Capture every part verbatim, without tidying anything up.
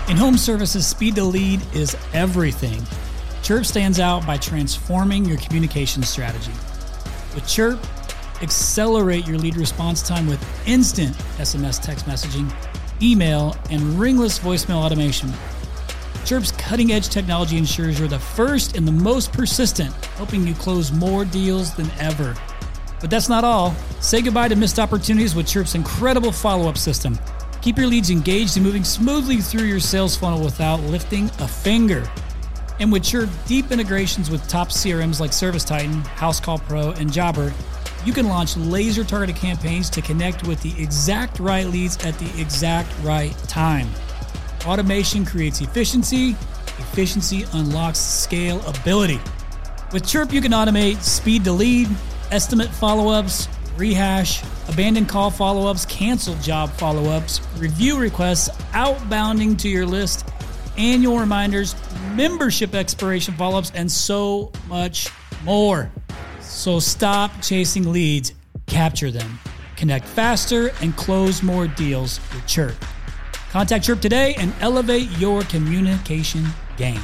In home services, speed to lead is everything. Chirp stands out by transforming your communication strategy. With Chirp, accelerate your lead response time with instant S M S text messaging, email, and ringless voicemail automation. Chirp's cutting-edge technology ensures you're the first and the most persistent, helping you close more deals than ever. But that's not all. Say goodbye to missed opportunities with Chirp's incredible follow-up system. Keep your leads engaged and moving smoothly through your sales funnel without lifting a finger. And with Chirp deep integrations with top C R Ms like ServiceTitan, HouseCall Pro, and Jobber, you can launch laser-targeted campaigns to connect with the exact right leads at the exact right time. Automation creates efficiency. Efficiency unlocks scalability. With Chirp, you can automate speed to lead, estimate follow-ups, rehash, abandoned call follow-ups, canceled job follow-ups, review requests, outbounding to your list, annual reminders, membership expiration follow-ups, and so much more. So stop chasing leads, capture them, connect faster, and close more deals with Chirp. Contact Chirp today and elevate your communication game.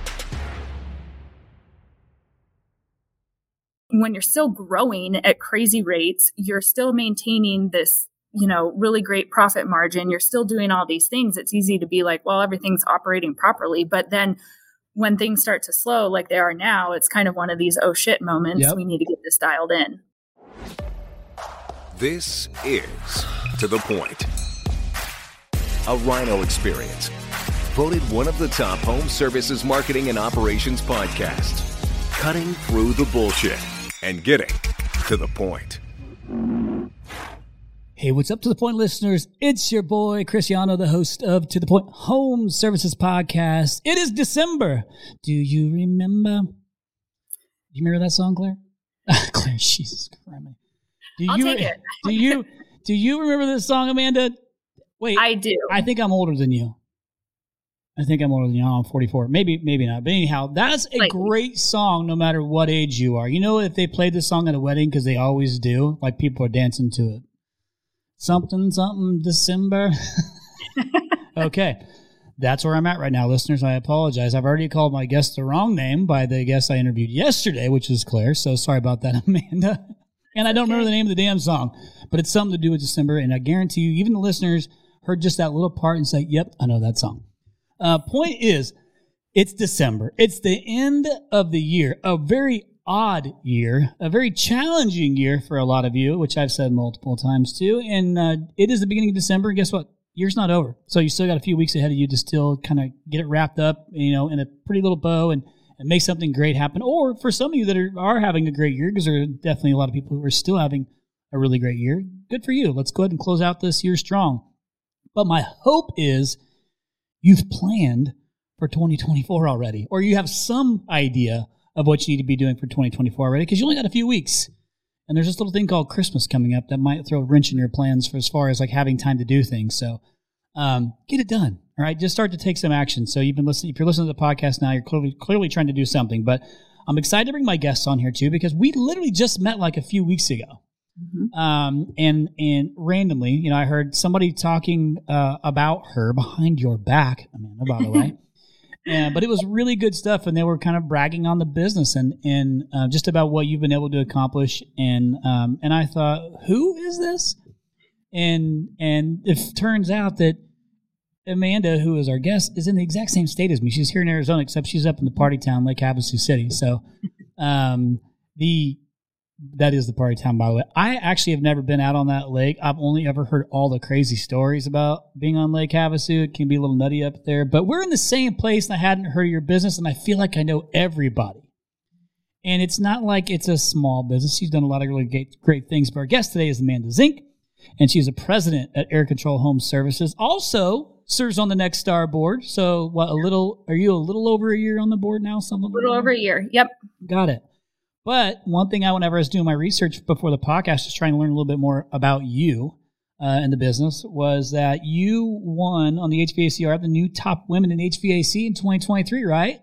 When you're still growing at crazy rates, you're still maintaining this, you know, really great profit margin. You're still doing all these things. It's easy to be like, well, everything's operating properly. But then when things start to slow like they are now, it's kind of one of these oh shit moments. Yep. We need to get this dialed in. This is To The Point, a Rhino experience. Voted one of the top home services marketing and operations podcasts. Cutting through the bullshit and getting to the point. Hey, what's up, To The Point listeners? It's your boy, Cristiano, the host of To The Point Home Services Podcast. It is December. Do you remember? Do you remember that song, Claire? Claire, Jesus Christ. Do I'll you, take it. do you, do you remember this song, Amanda? Wait. I do. I think I'm older than you. I think I'm older than you. I'm forty-four. Maybe, maybe not. But anyhow, that's a like, great song no matter what age you are. You know, if they played this song at a wedding, because they always do, like people are dancing to it. Something, something, December. Okay. That's where I'm at right now, listeners. I apologize. I've already called my guest the wrong name by the guest I interviewed yesterday, which is Claire. So sorry about that, Amanda. And I don't okay. remember the name of the damn song, but it's something to do with December. And I guarantee you, even the listeners heard just that little part and say, yep, I know that song. Uh, point is, it's December. It's the end of the year, a very odd year, a very challenging year for a lot of you, which I've said multiple times too. And uh, it is the beginning of December. And guess what? Year's not over. So you still got a few weeks ahead of you to still kind of get it wrapped up, you know, in a pretty little bow and, and make something great happen. Or for some of you that are, are having a great year, because there are definitely a lot of people who are still having a really great year. Good for you. Let's go ahead and close out this year strong. But my hope is you've planned for twenty twenty-four already, or you have some idea of what you need to be doing for twenty twenty-four already, because you only got a few weeks. And there's this little thing called Christmas coming up that might throw a wrench in your plans for as far as like having time to do things. So um, get it done. All right. Just start to take some action. So you've been listening. If you're listening to the podcast now, you're clearly, clearly trying to do something. But I'm excited to bring my guests on here too, because we literally just met like a few weeks ago. Mm-hmm. Um, and, and randomly, you know, I heard somebody talking, uh, about her behind your back, Amanda, by the way, yeah, but it was really good stuff. And they were kind of bragging on the business and, and, uh, just about what you've been able to accomplish. And, um, and I thought, who is this? And, and it turns out that Amanda, who is our guest, is in the exact same state as me. She's here in Arizona, except she's up in the party town, Lake Havasu City. So, um, the, That is the party town, by the way. I actually have never been out on that lake. I've only ever heard all the crazy stories about being on Lake Havasu. It can be a little nutty up there. But we're in the same place, and I hadn't heard of your business, and I feel like I know everybody. And it's not like it's a small business. She's done a lot of really great, great things. But our guest today is Amanda Zink, and she's a president at Air Control Home Services. Also serves on the Next Star board. So what, a little? Are you a little over a year on the board now? Something a little like over a year. Yep. Got it. But one thing I, whenever I was doing my research before the podcast, just trying to learn a little bit more about you uh, in the business, was that you won on the H V A C R, the new top women in H V A C in twenty twenty-three, right?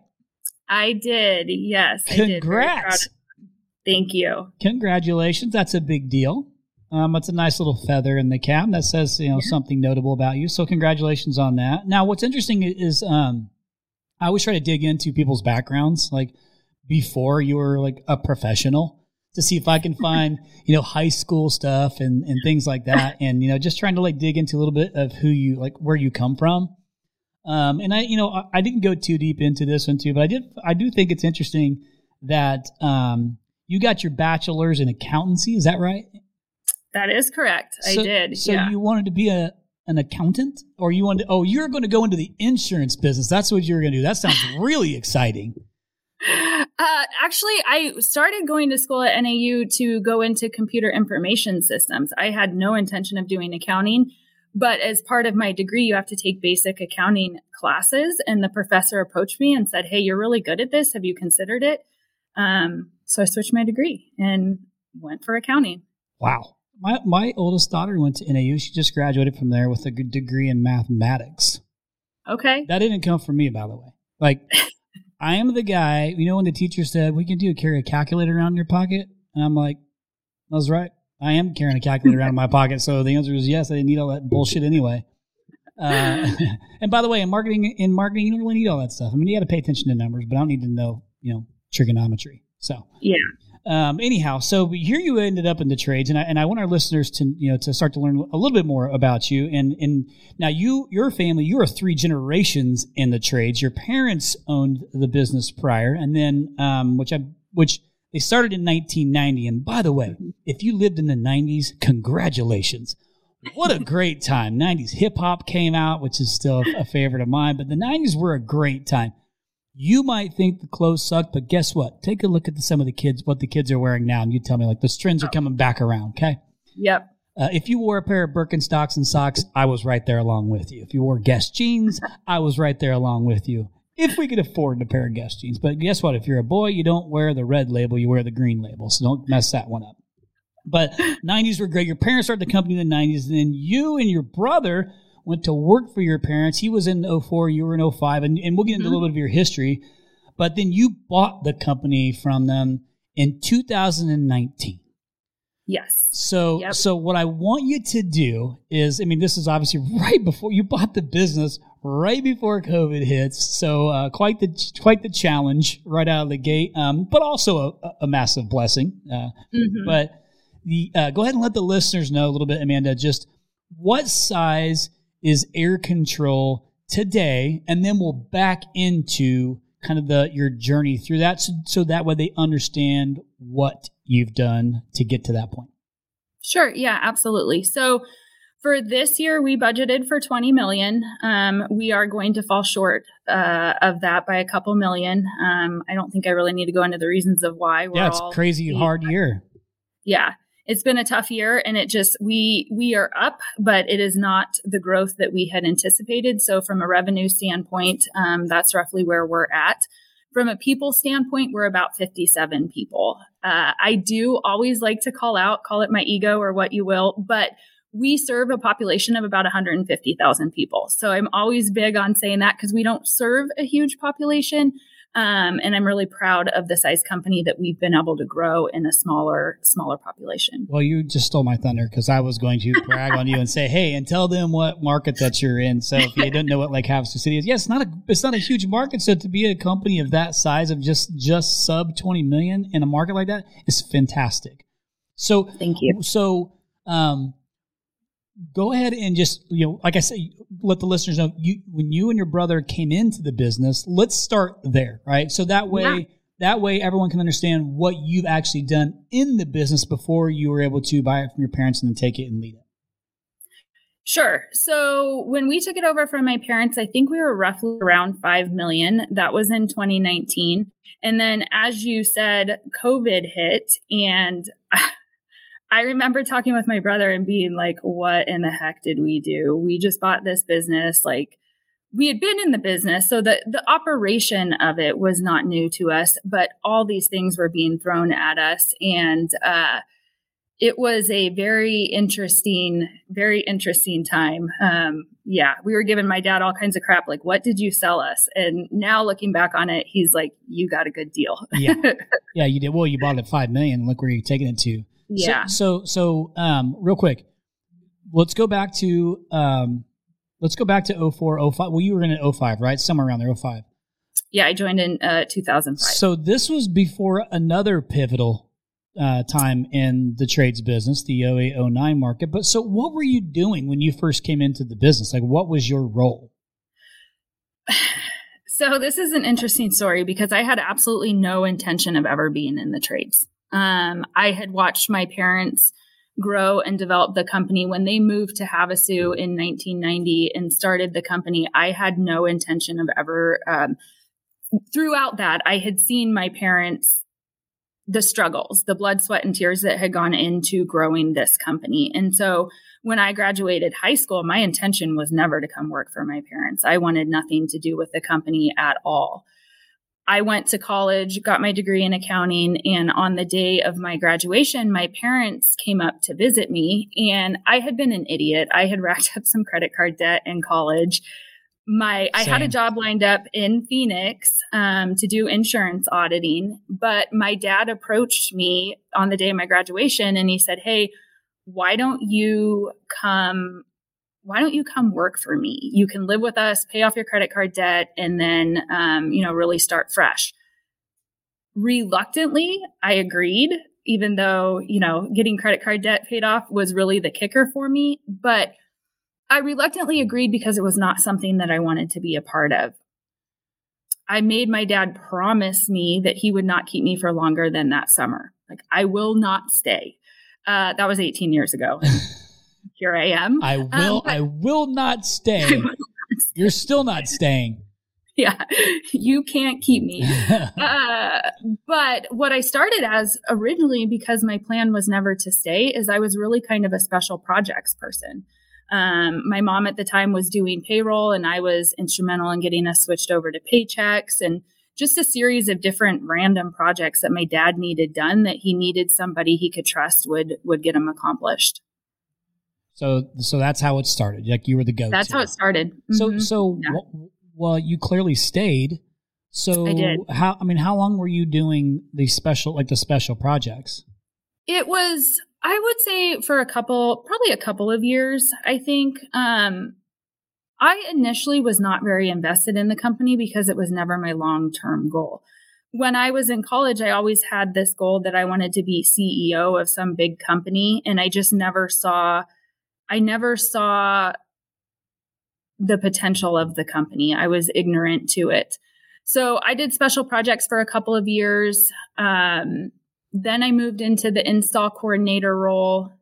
I did, yes. Congrats. I did. Thank you. Congratulations. That's a big deal. Um, it's a nice little feather in the cap that says, you know, yeah. something notable about you. So congratulations on that. Now, what's interesting is um, I always try to dig into people's backgrounds, like before you were like a professional, to see if I can find, you know, high school stuff and, and things like that. And, you know, just trying to like dig into a little bit of who you, like where you come from. Um, and I, you know, I, I didn't go too deep into this one too, but I did, I do think it's interesting that um, you got your bachelor's in accountancy. Is that right? That is correct. So, I did. So yeah. you wanted to be a an accountant, or you wanted to, oh, you're going to go into the insurance business. That's what you're going to do. That sounds really exciting. Uh, actually, I started going to school at N A U to go into computer information systems. I had no intention of doing accounting. But as part of my degree, you have to take basic accounting classes. And the professor approached me and said, hey, you're really good at this. Have you considered it? Um, so I switched my degree and went for accounting. Wow. My my oldest daughter went to N A U. She just graduated from there with a good degree in mathematics. Okay. That didn't come from me, by the way. Like, I am the guy, you know, when the teacher said, we can do carry a calculator around in your pocket? And I'm like, I was right. I am carrying a calculator around in my pocket. So the answer is yes. I didn't need all that bullshit anyway. Uh, and by the way, in marketing, in marketing, you don't really need all that stuff. I mean, you got to pay attention to numbers, but I don't need to know, you know, trigonometry. So yeah. Um, anyhow, so here you ended up in the trades, and I and I want our listeners to you know to start to learn a little bit more about you. And and now you, your family, you are three generations in the trades. Your parents owned the business prior, and then um, which I which. They started in nineteen ninety. And by the way, if you lived in the nineties, congratulations. What a great time. nineties hip hop came out, which is still a favorite of mine, but the nineties were a great time. You might think the clothes suck, but guess what? Take a look at the, some of the kids, what the kids are wearing now, and you tell me, like, those trends are coming back around, okay? Yep. Uh, if you wore a pair of Birkenstocks and socks, I was right there along with you. If you wore Guess jeans, I was right there along with you. If we could afford a pair of Guess jeans. But guess what? If you're a boy, you don't wear the red label, you wear the green label. So don't mess that one up. But nineties were great. Your parents started the company in the nineties, and then you and your brother went to work for your parents. He was in oh four, you were in oh five, and, and we'll get into mm-hmm. a little bit of your history. But then you bought the company from them in two thousand nineteen. Yes. So, yep. so what I want you to do is, I mean, this is obviously right before you bought the business, right before COVID hits. So, uh, quite the quite the challenge right out of the gate, um, but also a, a massive blessing. Uh, mm-hmm. But the uh, go ahead and let the listeners know a little bit, Amanda, just what size is Air Control today, and then we'll back into kind of the your journey through that, so, so that way they understand what you've done to get to that point. Sure. Yeah, absolutely. So for this year, we budgeted for twenty million. Um, we are going to fall short uh, of that by a couple million. Um, I don't think I really need to go into the reasons of why. We're yeah, it's all a crazy hard year. Yeah, it's been a tough year, and it just we we are up, but it is not the growth that we had anticipated. So from a revenue standpoint, um, that's roughly where we're at. From a people standpoint, we're about fifty-seven people. Uh, I do always like to call out, call it my ego or what you will, but we serve a population of about one hundred fifty thousand people. So I'm always big on saying that because we don't serve a huge population. Um, and I'm really proud of the size company that we've been able to grow in a smaller, smaller population. Well, you just stole my thunder because I was going to brag on you and say, hey, and tell them what market that you're in. So if you didn't know what Lake Havasu City is, yes, it's not a, it's not a huge market. So to be a company of that size of just, just sub twenty million in a market like that is fantastic. So thank you. So, um, go ahead and just, you know, like I said, let the listeners know you, when you and your brother came into the business, let's start there, right? So that way, yeah. that way everyone can understand what you've actually done in the business before you were able to buy it from your parents and then take it and lead it. Sure. So when we took it over from my parents, I think we were roughly around five million. That was in twenty nineteen. And then as you said, COVID hit, and I remember talking with my brother and being like, what in the heck did we do? We just bought this business. Like, we had been in the business, so the, the operation of it was not new to us, but all these things were being thrown at us. And uh, it was a very interesting, very interesting time. Um, yeah, we were giving my dad all kinds of crap, like, what did you sell us? And now looking back on it, he's like, you got a good deal. yeah. Yeah, you did. Well, you bought it at five million dollars. Look where you're taking it to. Yeah. So, so, so um, real quick, let's go back to, um, let's go back to oh four, oh five. Well, you were in oh five, right? Somewhere around there, oh five. Yeah, I joined in uh, two thousand five. So this was before another pivotal uh, time in the trades business, the oh eight, oh nine market. But so what were you doing when you first came into the business? Like, what was your role? So this is an interesting story because I had absolutely no intention of ever being in the trades. Um, I had watched my parents grow and develop the company. When they moved to Havasu in nineteen ninety and started the company, I had no intention of ever, um, throughout that, I had seen my parents, the struggles, the blood, sweat, and tears that had gone into growing this company. And so when I graduated high school, my intention was never to come work for my parents. I wanted nothing to do with the company at all. I went to college, got my degree in accounting, and on the day of my graduation, my parents came up to visit me, and I had been an idiot. I had racked up some credit card debt in college. My I had a job lined up in Phoenix um, to do insurance auditing, but my dad approached me on the day of my graduation, and he said, "Hey, why don't you come, why don't you come work for me? You can live with us, pay off your credit card debt, and then, um, you know, really start fresh." Reluctantly, I agreed, even though, you know, getting credit card debt paid off was really the kicker for me. But I reluctantly agreed because it was not something that I wanted to be a part of. I made my dad promise me that he would not keep me for longer than that summer. Like, I will not stay. Uh, that was eighteen years ago. Here I am. I will. Um, I will not stay. I will not stay. You're still not staying. Yeah, you can't keep me. uh, but what I started as originally, because my plan was never to stay, is I was really kind of a special projects person. Um, my mom at the time was doing payroll, and I was instrumental in getting us switched over to Paychex, and just a series of different random projects that my dad needed done that he needed somebody he could trust would would get them accomplished. So, so that's how it started. Like, you were the go-to. That's how it started. Mm-hmm. So, so yeah. w- well, you clearly stayed. So, I did. How? I mean, how long were you doing the special, like the special projects? It was, I would say, for a couple, probably a couple of years. I think. Um, I initially was not very invested in the company because it was never my long-term goal. When I was in college, I always had this goal that I wanted to be C E O of some big company, and I just never saw, I never saw the potential of the company. I was ignorant to it. So I did special projects for a couple of years. Um, then I moved into the install coordinator role.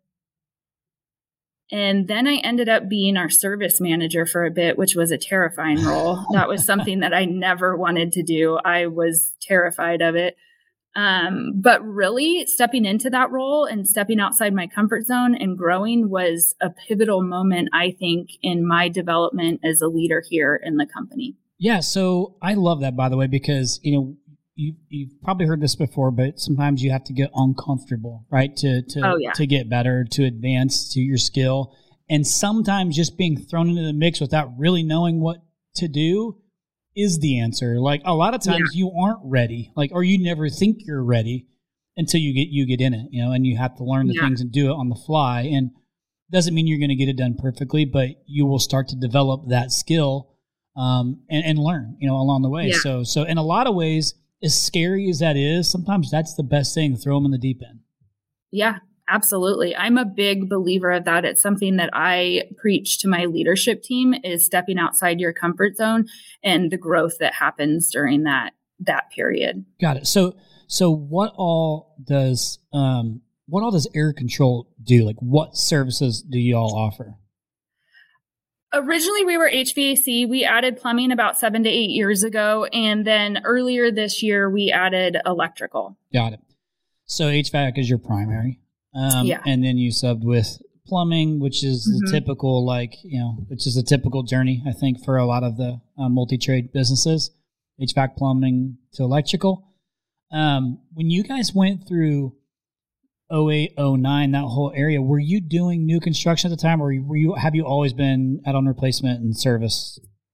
And then I ended up being our service manager for a bit, which was a terrifying role. That was something that I never wanted to do. I was terrified of it. Um, but really stepping into that role and stepping outside my comfort zone and growing was a pivotal moment, I think, in my development as a leader here in the company. Yeah. So I love that, by the way, because, you know, You, you've probably heard this before, but sometimes you have to get uncomfortable, right? To to oh, yeah. to get better, to advance to your skill. And sometimes just being thrown into the mix without really knowing what to do is the answer. Like, a lot of times yeah. you aren't ready, like, or you never think you're ready until you get you get in it, you know, and you have to learn the yeah. things and do it on the fly. And doesn't mean you're going to get it done perfectly, but you will start to develop that skill um, and, and learn, you know, along the way. Yeah. So so in a lot of ways, as scary as that is, sometimes that's the best thing, throw them in the deep end. Yeah, absolutely. I'm a big believer of that. It's something that I preach to my leadership team, is stepping outside your comfort zone and the growth that happens during that that period. Got it. So so what all does um what all does Air Control do? Like, what services do you all offer? Originally, we were H V A C. We added plumbing about seven to eight years ago. And then earlier this year, we added electrical. Got it. So H V A C is your primary. Um, yeah. And then you subbed with plumbing, which is mm-hmm. the typical, like, you know, which is a typical journey, I think, for a lot of the uh, multi-trade businesses, H V A C, plumbing to electrical. Um, when you guys went through oh eight, oh nine, that whole area, were you doing new construction at the time, or were you have you always been add-on replacement and service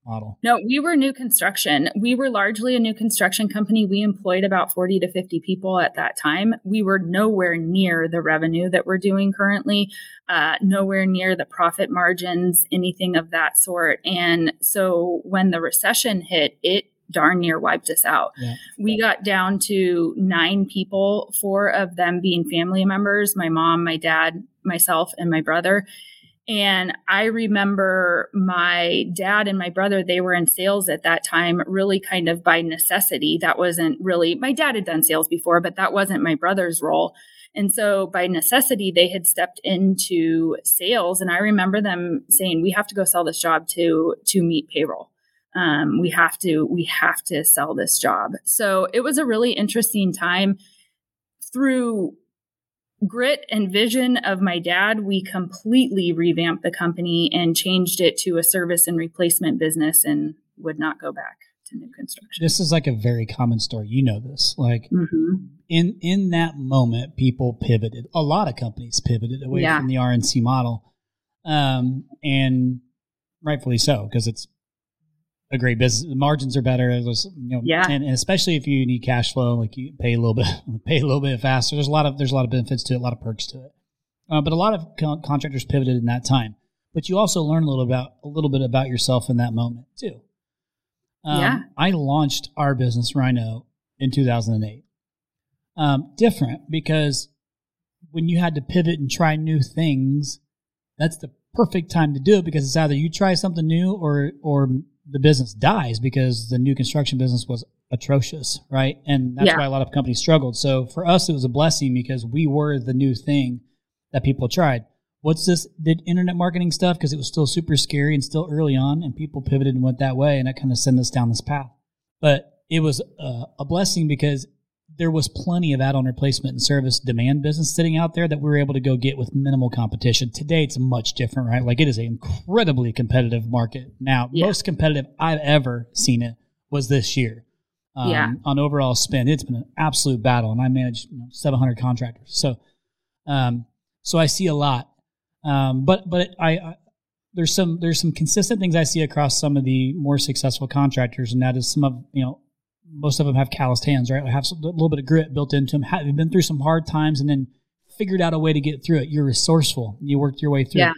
model? No, we were new construction. We were largely a new construction company. We employed about forty to fifty people at that time. We were nowhere near the revenue that we're doing currently, uh, nowhere near the profit margins, anything of that sort. And so when the recession hit, it darn near wiped us out. Yeah. We got down to nine people, four of them being family members, my mom, my dad, myself, and my brother. And I remember my dad and my brother, they were in sales at that time, really kind of by necessity. That wasn't really, my dad had done sales before, but that wasn't my brother's role. And so by necessity, they had stepped into sales. And I remember them saying, we have to go sell this job to, to meet payroll. Um, we have to, we have to sell this job. So it was a really interesting time. Through grit and vision of my dad, we completely revamped the company and changed it to a service and replacement business and would not go back to new construction. This is like a very common story. You know this. Like mm-hmm. in in that moment, people pivoted. A lot of companies pivoted away yeah. from the R N C model. Um, and rightfully so, because it's a great business. The margins are better. It was, you know, yeah. and, and especially if you need cash flow, like you pay a little bit, pay a little bit faster. There's a lot of there's a lot of benefits to it, a lot of perks to it. Uh, but a lot of con- contractors pivoted in that time. But you also learn a little about a little bit about yourself in that moment too. Um, yeah. I launched our business Rhino in two thousand eight. Um, different because when you had to pivot and try new things, that's the perfect time to do it, because it's either you try something new or or the business dies, because the new construction business was atrocious, right? And that's yeah. why a lot of companies struggled. So for us, it was a blessing because we were the new thing that people tried. What's this? Did internet marketing stuff, because it was still super scary and still early on, and people pivoted and went that way, and that kind of sent us down this path. But it was uh, a blessing because there was plenty of add-on replacement and service demand business sitting out there that we were able to go get with minimal competition. Today, it's much different, right? Like, it is an incredibly competitive market. Now, yeah. most competitive I've ever seen it was this year. Um, yeah. On overall spend, it's been an absolute battle, and I manage you know, seven hundred contractors. So, um, so I see a lot. Um, but but I, I there's some there's some consistent things I see across some of the more successful contractors, and that is some of, you know, most of them have calloused hands, right? They have a little bit of grit built into them. Have been through some hard times and then figured out a way to get through it. You're resourceful. You worked your way through yeah. it.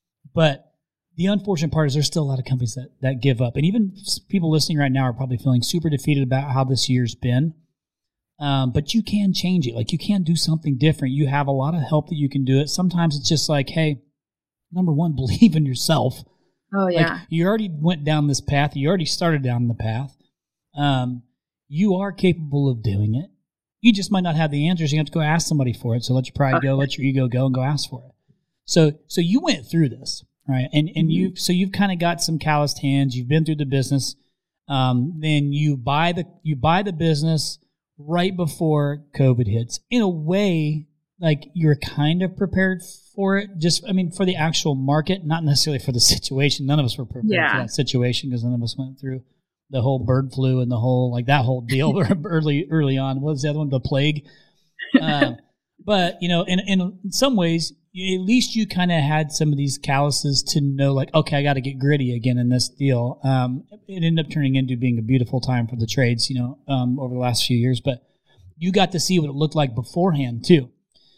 But the unfortunate part is there's still a lot of companies that, that give up. And even people listening right now are probably feeling super defeated about how this year's been. Um, but you can change it. Like, you can do something different. You have a lot of help that you can do it. Sometimes it's just like, hey, number one, believe in yourself. Oh, yeah. Like, you already went down this path. You already started down the path. Um, You are capable of doing it. You just might not have the answers. You have to go ask somebody for it. So let your pride okay. go, let your ego go, and go ask for it. So, so you went through this, right? And and mm-hmm. you, so you've kind of got some calloused hands. You've been through the business. Um, then you buy the you buy the business right before COVID hits. In a way, like, you're kind of prepared for it. Just, I mean, for the actual market, not necessarily for the situation. None of us were prepared yeah. for that situation because none of us went through the whole bird flu and the whole, like, that whole deal early, early on. What was the other one? The plague. Uh, but, you know, in, in some ways, at least you kind of had some of these calluses to know, like, okay, I got to get gritty again in this deal. Um, it ended up turning into being a beautiful time for the trades, you know, um, over the last few years, but you got to see what it looked like beforehand too.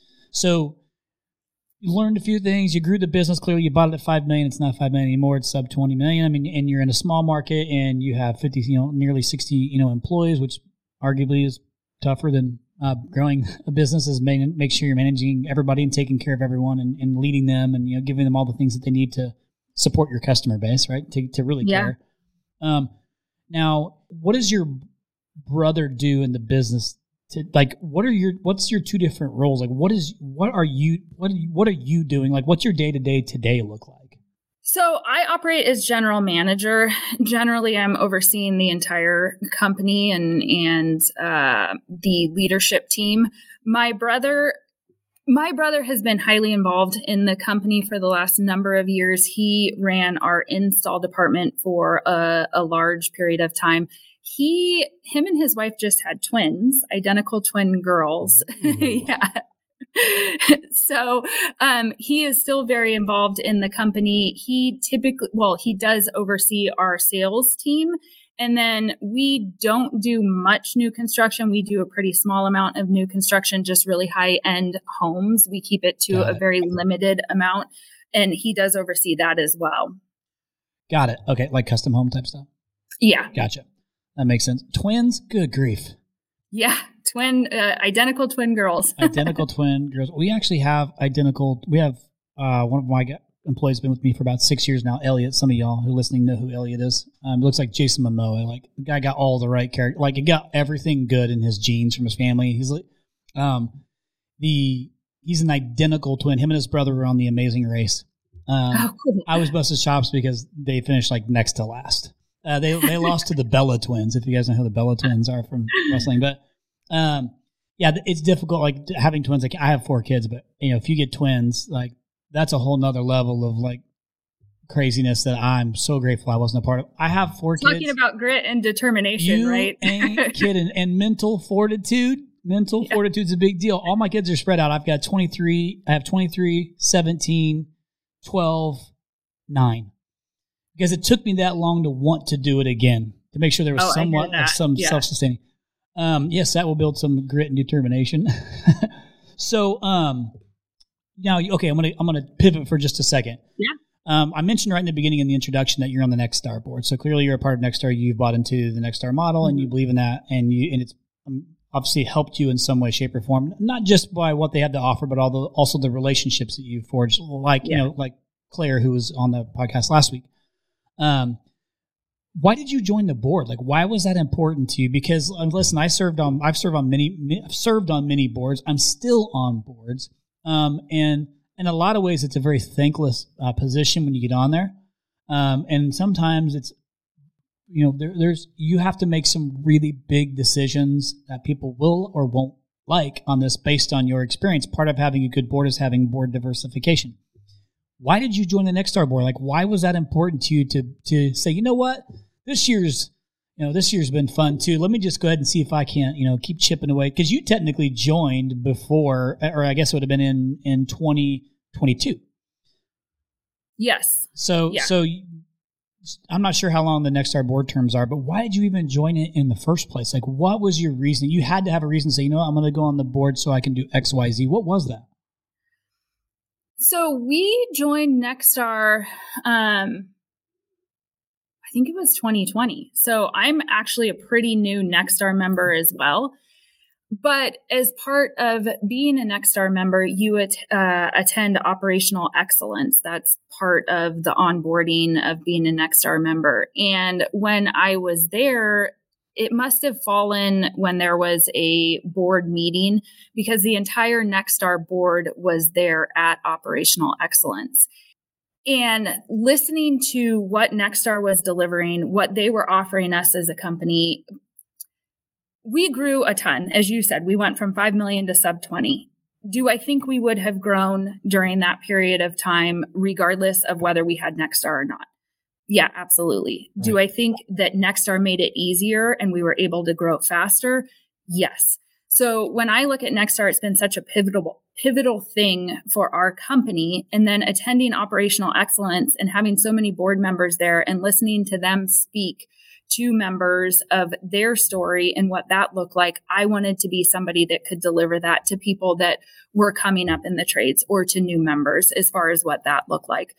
So you learned a few things. You grew the business. Clearly, you bought it at five million dollars. It's not five million dollars anymore. It's sub twenty million dollars. I mean, and you're in a small market, and you have fifty, you know, nearly sixty, you know, employees, which arguably is tougher than uh, growing a business. Is main, make sure you're managing everybody and taking care of everyone and, and leading them, and, you know, giving them all the things that they need to support your customer base, right? To to really yeah. care. Um, now, what does your brother do in the business? To, like, what are your, what's your two different roles? Like, what is, what are you, what are you, what are you doing? Like, what's your day to day today look like? So I operate as general manager. Generally, I'm overseeing the entire company and, and, uh, the leadership team. My brother, my brother has been highly involved in the company for the last number of years. He ran our install department for a, a large period of time. He, him and his wife just had twins, identical twin girls. yeah. So um, he is still very involved in the company. He typically, well, he does oversee our sales team. And then we don't do much new construction. We do a pretty small amount of new construction, just really high end homes. We keep it to Got a it. very limited amount. And he does oversee that as well. Got it. Okay. Like custom home type stuff. Yeah. Gotcha. That makes sense. Twins? Good grief. Yeah. Twin, uh, identical twin girls. Identical twin girls. We actually have identical, we have uh, one of my employees been with me for about six years now, Elliot. Some of y'all who are listening know who Elliot is. Um, looks like Jason Momoa. Like the guy got all the right character. Like he got everything good in his genes from his family. He's like, um, the he's an identical twin. Him and his brother were on The Amazing Race. Um, oh, cool. I was busted chops because they finished like next to last. Uh, they they lost to the Bella Twins. If you guys know who the Bella Twins are from wrestling, but um, yeah, it's difficult. Like having twins. Like I have four kids, but you know, if you get twins, like that's a whole nother level of like craziness that I'm so grateful I wasn't a part of. I have four Talking kids. Talking about grit and determination, you right? ain't kidding. And mental fortitude. Mental yeah. fortitude is a big deal. All my kids are spread out. I've got twenty-three. I have twenty-three, seventeen, twelve, nine. Because it took me that long to want to do it again, to make sure there was oh, somewhat of some yeah. self-sustaining. Um, yes, that will build some grit and determination. so, um, now, okay, I'm gonna I'm gonna pivot for just a second. Yeah. Um, I mentioned right in the beginning in the introduction that you're on the Nexstar board. So clearly, you're a part of Nexstar. You've bought into the Nexstar model, mm-hmm. and you believe in that, and you and it's um, obviously helped you in some way, shape, or form. Not just by what they have to offer, but all the, also the relationships that you forged, like yeah. you know, like Claire, who was on the podcast last week. Um, why did you join the board? Like, why was that important to you? Because uh, listen, I served on, I've served on many, I've served on many boards. I'm still on boards. Um, and in a lot of ways, it's a very thankless uh, position when you get on there. Um, and sometimes it's, you know, there, there's, you have to make some really big decisions that people will or won't like on this based on your experience. Part of having a good board is having board diversification. Why did you join the Nexstar board? Like, why was that important to you to to say, you know what, this year's, you know, this year's been fun too. Let me just go ahead and see if I can't, you know, keep chipping away. Because you technically joined before, or I guess it would have been in in twenty twenty-two. Yes. So yeah. so I'm not sure how long the Nexstar board terms are, but why did you even join it in the first place? Like, what was your reason? You had to have a reason to say, you know what, I'm going to go on the board so I can do X, Y, Z. What was that? So we joined Nexstar, um, I think it was twenty twenty. So I'm actually a pretty new Nexstar member as well. But as part of being a Nexstar member, you at, uh, attend operational excellence. That's part of the onboarding of being a Nexstar member. And when I was there, it must have fallen when there was a board meeting because the entire Nexstar board was there at operational excellence. And listening to what Nexstar was delivering, what they were offering us as a company, we grew a ton. As you said, we went from five million to sub twenty. Do I think we would have grown during that period of time, regardless of whether we had Nexstar or not? Yeah, absolutely. Right. Do I think that Nexstar made it easier and we were able to grow faster? Yes. So when I look at Nexstar, it's been such a pivotal, pivotal thing for our company. And then attending operational excellence and having so many board members there and listening to them speak to members of their story and what that looked like. I wanted to be somebody that could deliver that to people that were coming up in the trades or to new members as far as what that looked like.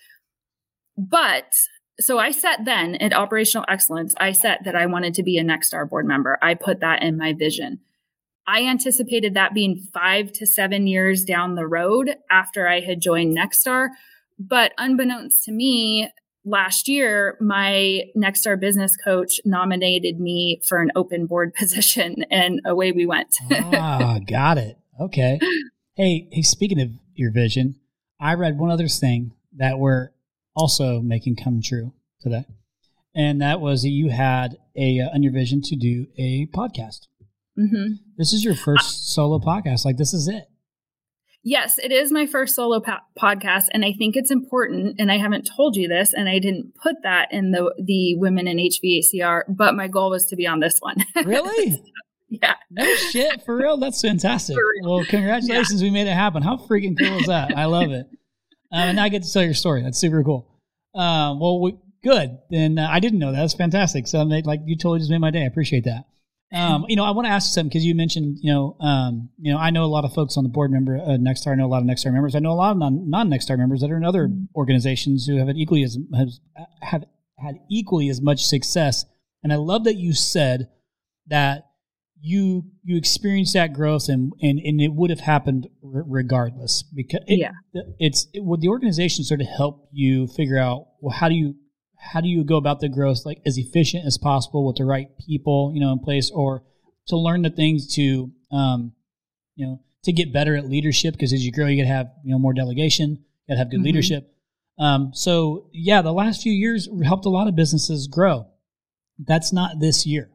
But so I set then at operational excellence, I set that I wanted to be a Nexstar board member. I put that in my vision. I anticipated that being five to seven years down the road after I had joined Nexstar. But unbeknownst to me, last year, my Nexstar business coach nominated me for an open board position, and away we went. Ah, got it. Okay. Hey, hey, speaking of your vision, I read one other thing that we're also making come true today. And that was that you had a uh, on your vision to do a podcast. Mm-hmm. This is your first uh, solo podcast. Like, this is it. Yes, it is my first solo po- podcast. And I think it's important. And I haven't told you this, and I didn't put that in the, the Women in H V A C R, but my goal was to be on this one. Really? Yeah. No shit, for real? That's fantastic. Well, congratulations. Yeah. We made it happen. How freaking cool is that? I love it. Um, and now I get to tell your story. That's super cool. Um, well, we, good. Then uh, I didn't know that. That's fantastic. So, made, like, you totally just made my day. I appreciate that. Um, you know, I want to ask you something because you mentioned, you know, um, you know, I know a lot of folks on the board member, uh, Nexstar. I know a lot of Nexstar members. I know a lot of non, non-Nexstar members that are in other organizations who have had equally as has, have had equally as much success. And I love that you said that you you experienced that growth and and, and it would have happened r- regardless because it, yeah. it's it, would the organization sort of help you figure out, well, how do you how do you go about the growth like as efficient as possible with the right people, you know, in place, or to learn the things to um you know to get better at leadership, because as you grow you gotta have, you know, more delegation, you gotta have good mm-hmm. leadership. Um so yeah, the last few years helped a lot of businesses grow. That's not this year.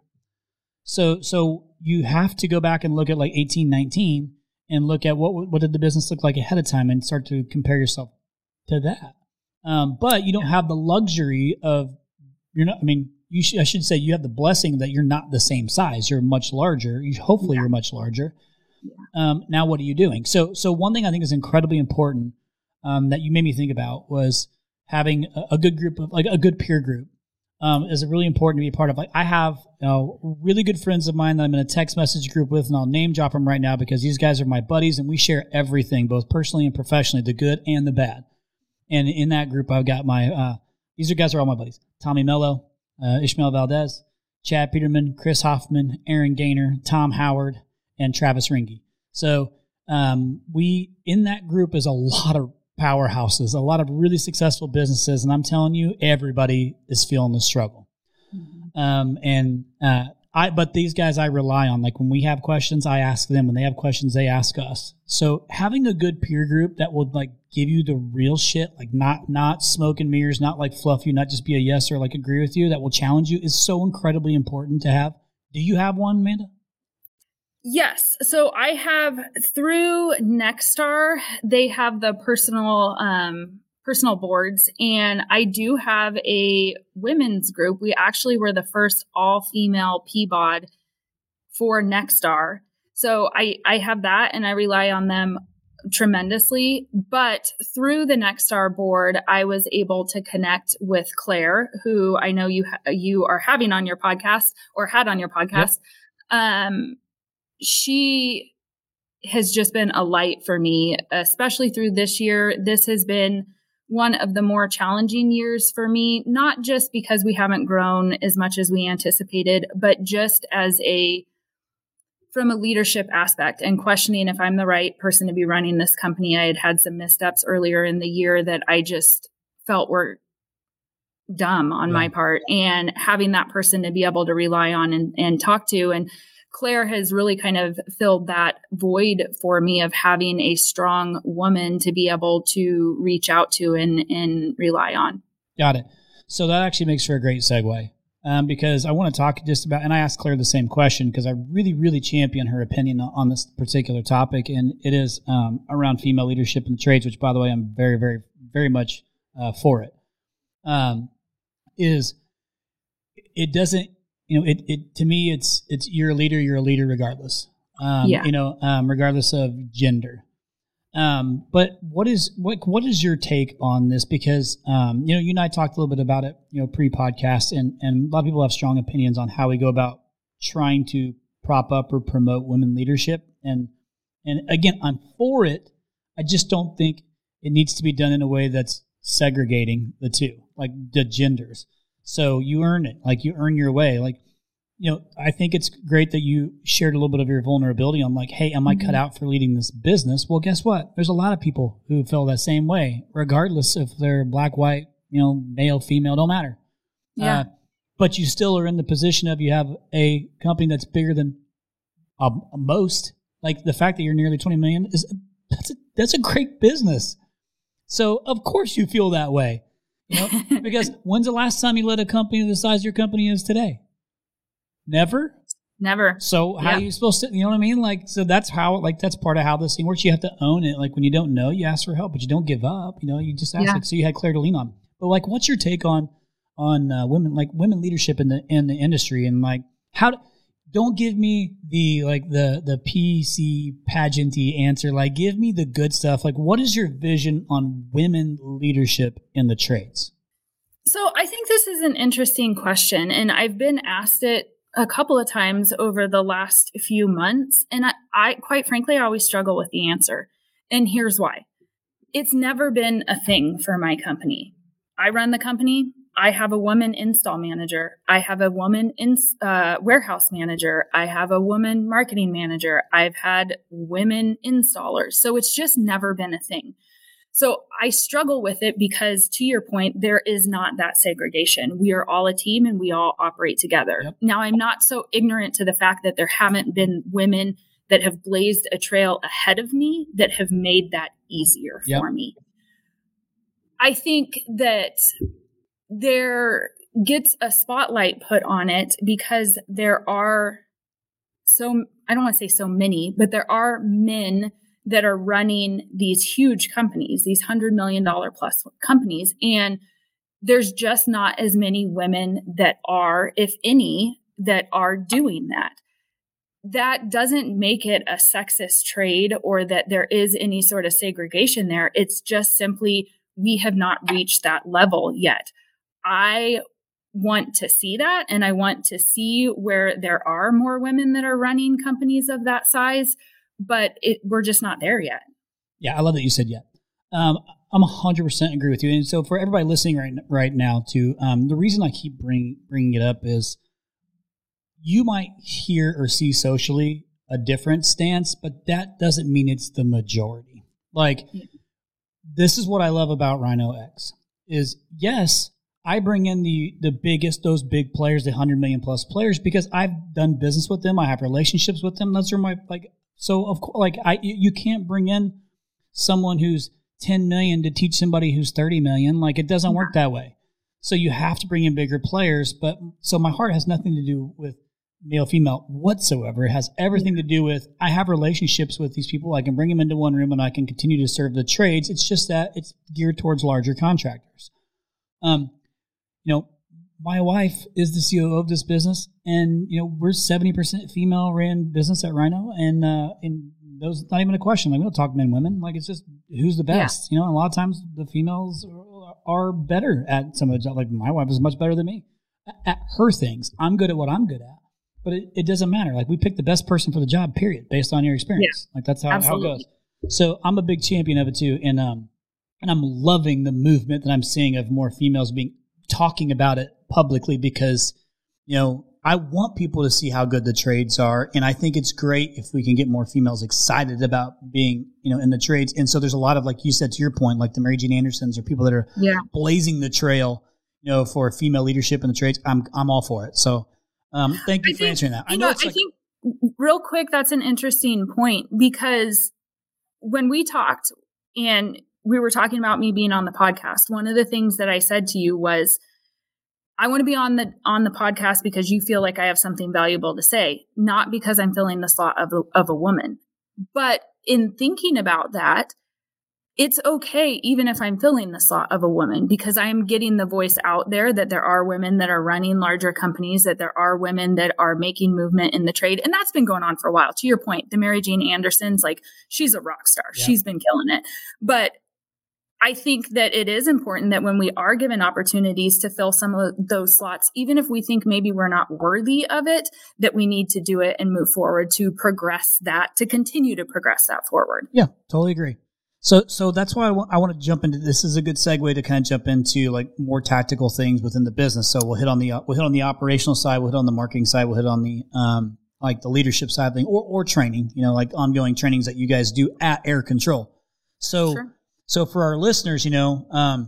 So so you have to go back and look at like eighteen, nineteen and look at what what did the business look like ahead of time and start to compare yourself to that. Um, but you don't have the luxury of, you're not, I mean, you sh- I should say you have the blessing that you're not the same size. You're much larger. You, hopefully yeah. you're much larger. Yeah. Um, now what are you doing? So so one thing I think is incredibly important um, that you made me think about was having a, a good group of, like a good peer group. Um, is really important to be a part of. Like I have uh, really good friends of mine that I'm in a text message group with, and I'll name drop them right now because these guys are my buddies, and we share everything, both personally and professionally, the good and the bad. And in that group, I've got my uh, these are guys are all my buddies: Tommy Mello, uh, Ishmael Valdez, Chad Peterman, Chris Hoffman, Aaron Gaynor, Tom Howard, and Travis Ringy. So um, we in that group is a lot of powerhouses, a lot of really successful businesses, and I'm telling you, everybody is feeling the struggle. Mm-hmm. Um, and uh, I, but these guys I rely on. Like when we have questions, I ask them. When they have questions, they ask us. So having a good peer group that will like give you the real shit, like not not smoke and mirrors, not like fluff you, not just be a yes or like agree with you, that will challenge you, is so incredibly important to have. Do you have one, Amanda? Yes. So I have through Nexstar, they have the personal, um, personal boards, and I do have a women's group. We actually were the first all female P B O D for Nexstar. So I, I have that and I rely on them tremendously. But through the Nexstar board, I was able to connect with Claire, who I know you, ha- you are having on your podcast or had on your podcast. Yep. Um, She has just been a light for me, especially through this year. This has been one of the more challenging years for me, not just because we haven't grown as much as we anticipated, but just as a, from a leadership aspect and questioning if I'm the right person to be running this company. I had had some missteps earlier in the year that I just felt were dumb on yeah. my part, and having that person to be able to rely on and, and talk to. And Claire has really kind of filled that void for me of having a strong woman to be able to reach out to and, and rely on. Got it. So that actually makes for a great segue um, because I want to talk just about, and I asked Claire the same question because I really, really champion her opinion on this particular topic, and it is um, around female leadership in the trades, which, by the way, I'm very, very, very much uh, for it. Um, is it doesn't, You know, it, it to me, it's it's you're a leader, you're a leader regardless. Um, yeah. You know, um, regardless of gender. Um, but what is what what is your take on this? Because um, you know, you and I talked a little bit about it, you know, pre-podcast, and and a lot of people have strong opinions on how we go about trying to prop up or promote women leadership. And and again, I'm for it. I just don't think it needs to be done in a way that's segregating the two, like the genders. So you earn it, like you earn your way. Like, you know, I think it's great that you shared a little bit of your vulnerability on like, hey, am I mm-hmm. cut out for leading this business? Well, guess what? There's a lot of people who feel that same way, regardless if they're black, white, you know, male, female, don't matter. Yeah. Uh, but you still are in the position of you have a company that's bigger than uh, most. Like the fact that you're nearly twenty million is that's a, that's a great business. So of course you feel that way. You know, because when's the last time you led a company the size your company is today? Never? Never. So how yeah. are you supposed to, you know what I mean? Like, so that's how, like, that's part of how this thing works. You have to own it. Like when you don't know, you ask for help, but you don't give up, you know, you just ask. Yeah. Like, so you had Claire to lean on. But like, what's your take on, on uh, women, like women leadership in the, in the industry? And like, how, don't give me the like the the P C pageanty answer. Like, give me the good stuff. Like, what is your vision on women leadership in the trades? So I think this is an interesting question, and I've been asked it a couple of times over the last few months, and I, I quite frankly, I always struggle with the answer. And here's why. It's never been a thing for my company. I run the company. I have a woman install manager. I have a woman in, uh, warehouse manager. I have a woman marketing manager. I've had women installers. So it's just never been a thing. So I struggle with it because, to your point, there is not that segregation. We are all a team and we all operate together. Yep. Now, I'm not so ignorant to the fact that there haven't been women that have blazed a trail ahead of me that have made that easier yep. for me. I think that there gets a spotlight put on it because there are so, I don't want to say so many, but there are men that are running these huge companies, these hundred million dollar plus companies. And there's just not as many women that are, if any, that are doing that. That doesn't make it a sexist trade or that there is any sort of segregation there. It's just simply, we have not reached that level yet. I want to see that. And I want to see where there are more women that are running companies of that size. But it, we're just not there yet. Yeah, I love that you said yet. Um, I'm one hundred percent agree with you. And so for everybody listening right right now, too, um, the reason I keep bring, bringing it up is you might hear or see socially a different stance, but that doesn't mean it's the majority. Like, yeah. This is what I love about Rhino X is, yes, I bring in the the biggest, those big players, the one hundred million plus players, because I've done business with them. I have relationships with them. Those are my, like, so of course, like I, you can't bring in someone who's ten million to teach somebody who's thirty million. Like, it doesn't work that way. So you have to bring in bigger players. But so my heart has nothing to do with male, female whatsoever. It has everything to do with, I have relationships with these people. I can bring them into one room and I can continue to serve the trades. It's just that it's geared towards larger contractors. Um, you know, my wife is the C O O of this business, and you know we're seventy percent female ran business at Rhino, and uh, and those not even a question. Like, we don't talk men, women. Like, it's just who's the best. Yeah. You know, and a lot of times the females are better at some of the jobs. Like, my wife is much better than me at her things. I'm good at what I'm good at, but it, it doesn't matter. Like, we pick the best person for the job, period, based on your experience. Yeah. Like, that's how, how it goes. So I'm a big champion of it too, and um, and I'm loving the movement that I'm seeing of more females being talking about it publicly, because, you know, I want people to see how good the trades are. And I think it's great if we can get more females excited about being, you know, in the trades. And so there's a lot of, like you said, to your point, like the Mary Jean Andersons or people that are yeah. blazing the trail, you know, for female leadership in the trades. I'm, I'm all for it. So um, thank you I for think, answering that. I know, know it's I like, think real quick, that's an interesting point, because when we talked and we were talking about me being on the podcast, one of the things that I said to you was, I want to be on the on the podcast because you feel like I have something valuable to say, not because I'm filling the slot of a, of a woman. But in thinking about that, it's okay even if I'm filling the slot of a woman, because I am getting the voice out there that there are women that are running larger companies, that there are women that are making movement in the trade. And that's been going on for a while. To your point, the Mary Jean Andersons, like, she's a rock star. Yeah. She's been killing it. But I think that it is important that when we are given opportunities to fill some of those slots, even if we think maybe we're not worthy of it, that we need to do it and move forward to progress that, to continue to progress that forward. Yeah, totally agree. So, so that's why I want, I want to jump into, this is a good segue to kind of jump into like more tactical things within the business. So we'll hit on the, we'll hit on the operational side, we'll hit on the marketing side, we'll hit on the, um, like the leadership side of thing, or, or training, you know, like ongoing trainings that you guys do at Air Control. So, sure. So for our listeners, you know, um,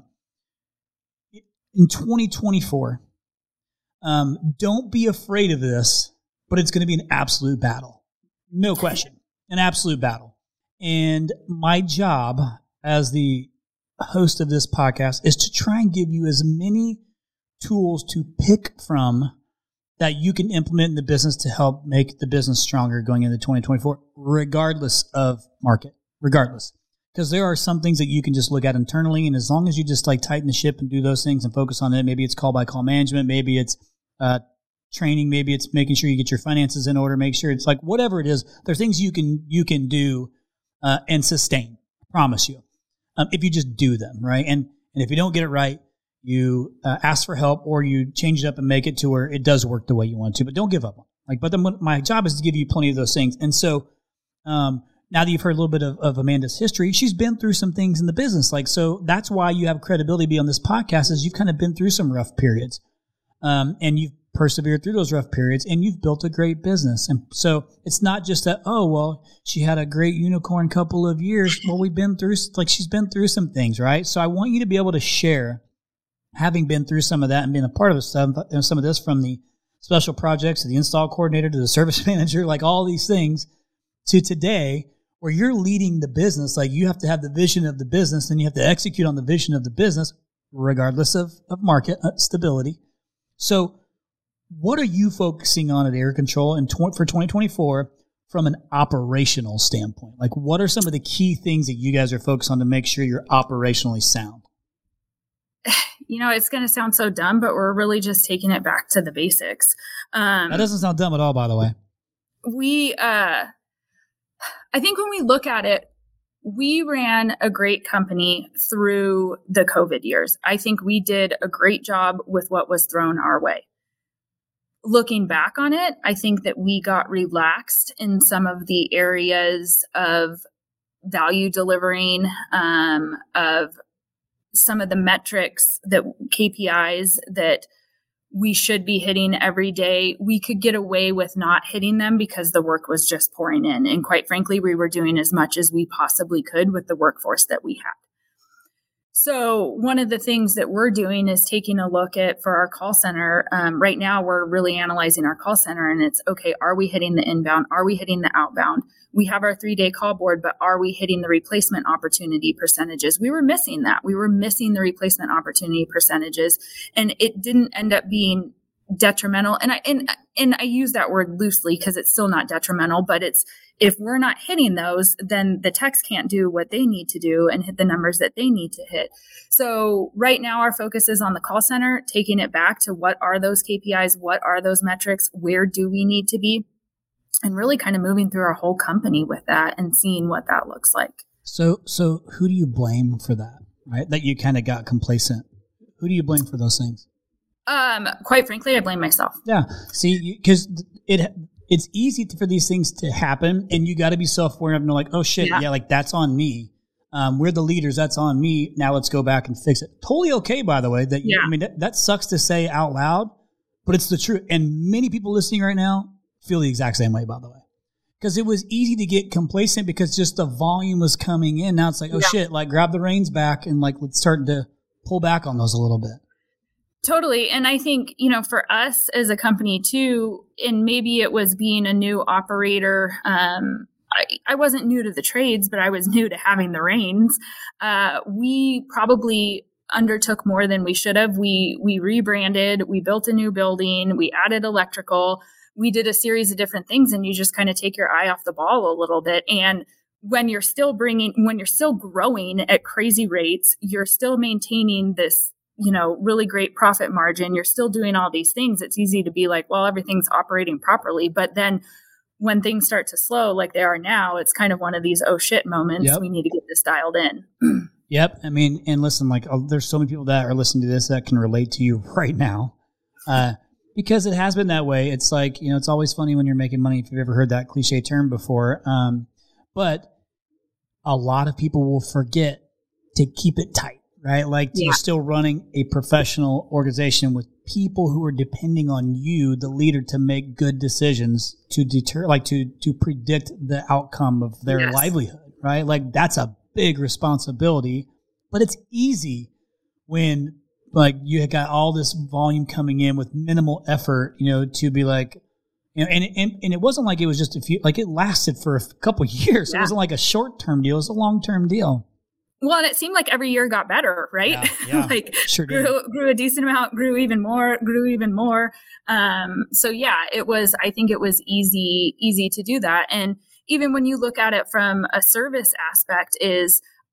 in twenty twenty-four, um, don't be afraid of this, but it's going to be an absolute battle. No question. An absolute battle. And my job as the host of this podcast is to try and give you as many tools to pick from that you can implement in the business to help make the business stronger going into twenty twenty-four, regardless of market, regardless. Because there are some things that you can just look at internally, and as long as you just like tighten the ship and do those things and focus on it, maybe it's call by call management, maybe it's uh, training. Maybe it's making sure you get your finances in order. Make sure it's like whatever it is. There's things you can you can do uh, and sustain. I promise you, um, if you just do them right. And and if you don't get it right, you uh, ask for help or you change it up and make it to where it does work the way you want to. But don't give up on it. Like, but then my job is to give you plenty of those things. And so um, now that you've heard a little bit of, of Amanda's history, she's been through some things in the business. Like, so that's why you have credibility to be on this podcast is you've kind of been through some rough periods. Um, and you've persevered through those rough periods and you've built a great business. And so it's not just that, oh, well, she had a great unicorn couple of years. Well, we've been through, like she's been through some things, right? So I want you to be able to share, having been through some of that and being a part of some, some of this, from the special projects to the install coordinator to the service manager, like all these things, to today where you're leading the business. Like you have to have the vision of the business and you have to execute on the vision of the business regardless of, of market uh, stability. So what are you focusing on at Air Control in tw- for twenty twenty-four from an operational standpoint? Like what are some of the key things that you guys are focused on to make sure you're operationally sound? You know, it's going to sound so dumb, but we're really just taking it back to the basics. Um, that doesn't sound dumb at all, by the way. We, uh, I think when we look at it, we ran a great company through the COVID years. I think we did a great job with what was thrown our way. Looking back on it, I think that we got relaxed in some of the areas of value delivering, um, of some of the metrics, that K P Is that we should be hitting every day. We could get away with not hitting them because the work was just pouring in. And quite frankly, we were doing as much as we possibly could with the workforce that we had. So one of the things that we're doing is taking a look at, for our call center, um, right now we're really analyzing our call center, and it's, okay, are we hitting the inbound? Are we hitting the outbound? We have our three-day call board, but are we hitting the replacement opportunity percentages? We were missing that. We were missing the replacement opportunity percentages, and it didn't end up being detrimental. And I and and I use that word loosely because it's still not detrimental, but it's, if we're not hitting those, then the techs can't do what they need to do and hit the numbers that they need to hit. So right now our focus is on the call center, taking it back to what are those K P Is? What are those metrics? Where do we need to be? And really kind of moving through our whole company with that and seeing what that looks like. So, so who do you blame for that, right? That you kind of got complacent. Who do you blame for those things? Um, quite frankly, I blame myself. Yeah. See, because it, it's easy to, for these things to happen, and you got to be self-aware and know, like, oh shit, yeah. yeah, like that's on me. Um, we're the leaders. That's on me. Now let's go back and fix it. Totally okay, by the way. That you, yeah. I mean, that, that sucks to say out loud, but it's the truth. And many people listening right now feel the exact same way, by the way, because it was easy to get complacent because just the volume was coming in. Now it's like, oh yeah. shit, like grab the reins back and like let's start to pull back on those a little bit. Totally. And I think, you know, for us as a company too, and maybe it was being a new operator, um, I, I wasn't new to the trades, but I was new to having the reins. Uh, we probably undertook more than we should have. We, we rebranded, we built a new building, we added electrical, we did a series of different things, and you just kind of take your eye off the ball a little bit. And when you're still bringing, when you're still growing at crazy rates, you're still maintaining this, you know, really great profit margin. You're still doing all these things. It's easy to be like, well, everything's operating properly. But then when things start to slow like they are now, it's kind of one of these, oh shit moments. Yep. We need to get this dialed in. Yep. I mean, and listen, like oh, there's so many people that are listening to this that can relate to you right now. Uh, because it has been that way. It's like, you know, it's always funny when you're making money, if you've ever heard that cliche term before. Um, but a lot of people will forget to keep it tight. Right? Like yeah. you're still running a professional organization with people who are depending on you, the leader, to make good decisions, to deter, like to, to predict the outcome of their yes. livelihood, right? Like that's a big responsibility, but it's easy when like you got all this volume coming in with minimal effort, you know, to be like, you know, and, and, and it wasn't like it was just a few, like it lasted for a couple of years. Yeah. It wasn't like a short-term deal. It was a long-term deal. Well, and it seemed like every year got better, right? Yeah, yeah, like sure grew, grew a decent amount, grew even more, grew even more. Um, so yeah, it was, I think it was easy, easy to do that. And even when you look at it from a service aspect is,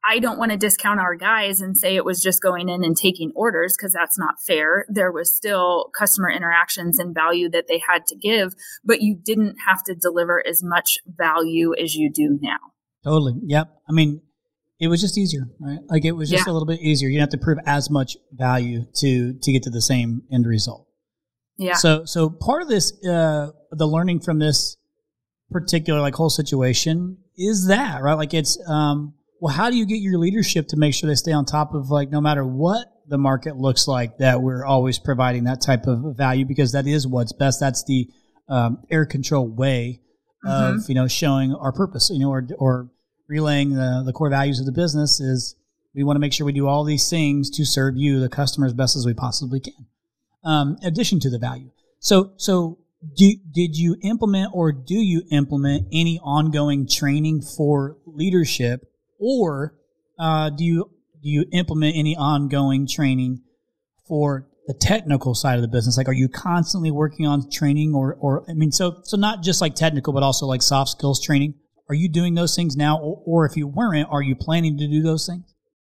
I don't want to discount our guys and say it was just going in and taking orders, because that's not fair. There was still customer interactions and value that they had to give, but you didn't have to deliver as much value as you do now. Totally. Yep. I mean, it was just easier, right? Like it was just yeah. a little bit easier. You didn't have to prove as much value to to get to the same end result. Yeah. So so part of this, uh, the learning from this particular like whole situation is that, right? Like it's, um, well, how do you get your leadership to make sure they stay on top of, like, no matter what the market looks like, that we're always providing that type of value, because that is what's best. That's the um, air control way of, mm-hmm. you know, showing our purpose, you know, or, or relaying the, the core values of the business is we want to make sure we do all these things to serve you, the customer, as best as we possibly can. Um, in addition to the value. So, so do, did you implement or do you implement any ongoing training for leadership, or uh, do you do you implement any ongoing training for the technical side of the business? Like, are you constantly working on training, or, or I mean, so so not just like technical, but also like soft skills training? Are you doing those things now, or, or if you weren't, are you planning to do those things?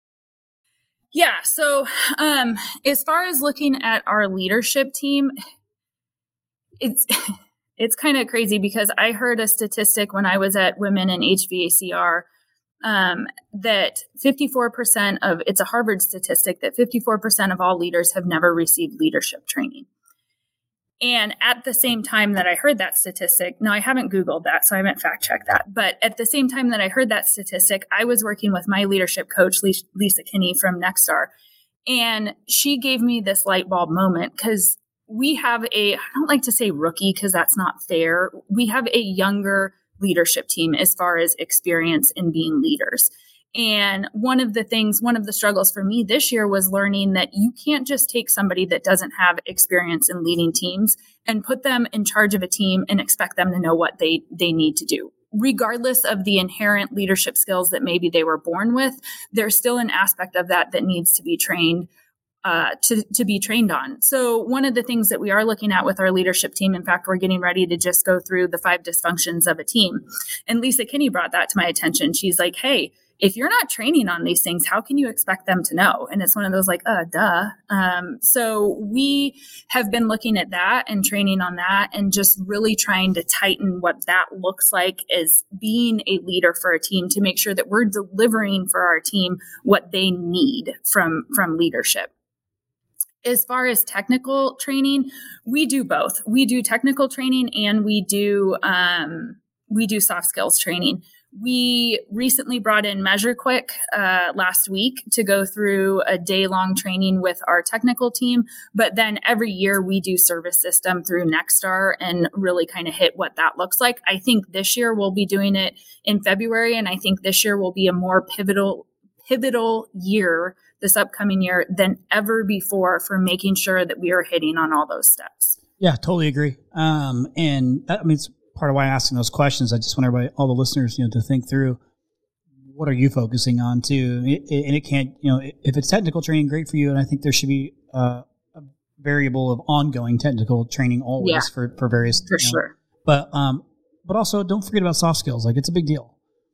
Yeah. So um, as far as looking at our leadership team, it's it's kind of crazy, because I heard a statistic when I was at Women in H V A C R um, that fifty-four percent of, it's a Harvard statistic, that fifty-four percent of all leaders have never received leadership training. And at the same time that I heard that statistic, now I haven't Googled that, so I haven't fact checked that. But at the same time that I heard that statistic, I was working with my leadership coach, Lisa Kinney from Nexstar. And she gave me this light bulb moment, because we have a, I don't like to say rookie, because that's not fair. We have a younger leadership team as far as experience in being leaders. And one of the things, one of the struggles for me this year was learning that you can't just take somebody that doesn't have experience in leading teams and put them in charge of a team and expect them to know what they, they need to do. Regardless of the inherent leadership skills that maybe they were born with, there's still an aspect of that that needs to be trained uh, to, to be trained on. So one of the things that we are looking at with our leadership team, in fact, we're getting ready to just go through the five dysfunctions of a team. And Lisa Kinney brought that to my attention. She's like, hey, if you're not training on these things, how can you expect them to know? And it's one of those like, uh, duh. Um, so we have been looking at that and training on that, and just really trying to tighten what that looks like as being a leader for a team, to make sure that we're delivering for our team what they need from, from leadership. As far as technical training, we do both. We do technical training, and we do, um, we do soft skills training. We recently brought in MeasureQuick uh, last week to go through a day-long training with our technical team. But then every year we do Service System through Nexstar and really kind of hit what that looks like. I think this year we'll be doing it in February, and I think this year will be a more pivotal pivotal year this upcoming year than ever before for making sure that we are hitting on all those steps. Yeah, totally agree. Um, and I mean, it's part of why I'm asking those questions. I just want everybody, all the listeners, you know, to think through, what are you focusing on too? It, it, and it can't, you know, if it's technical training, great for you. And I think there should be uh, a variable of ongoing technical training always yeah, for, for various. For you know, sure. But, um, but also don't forget about soft skills. Like, it's a big deal.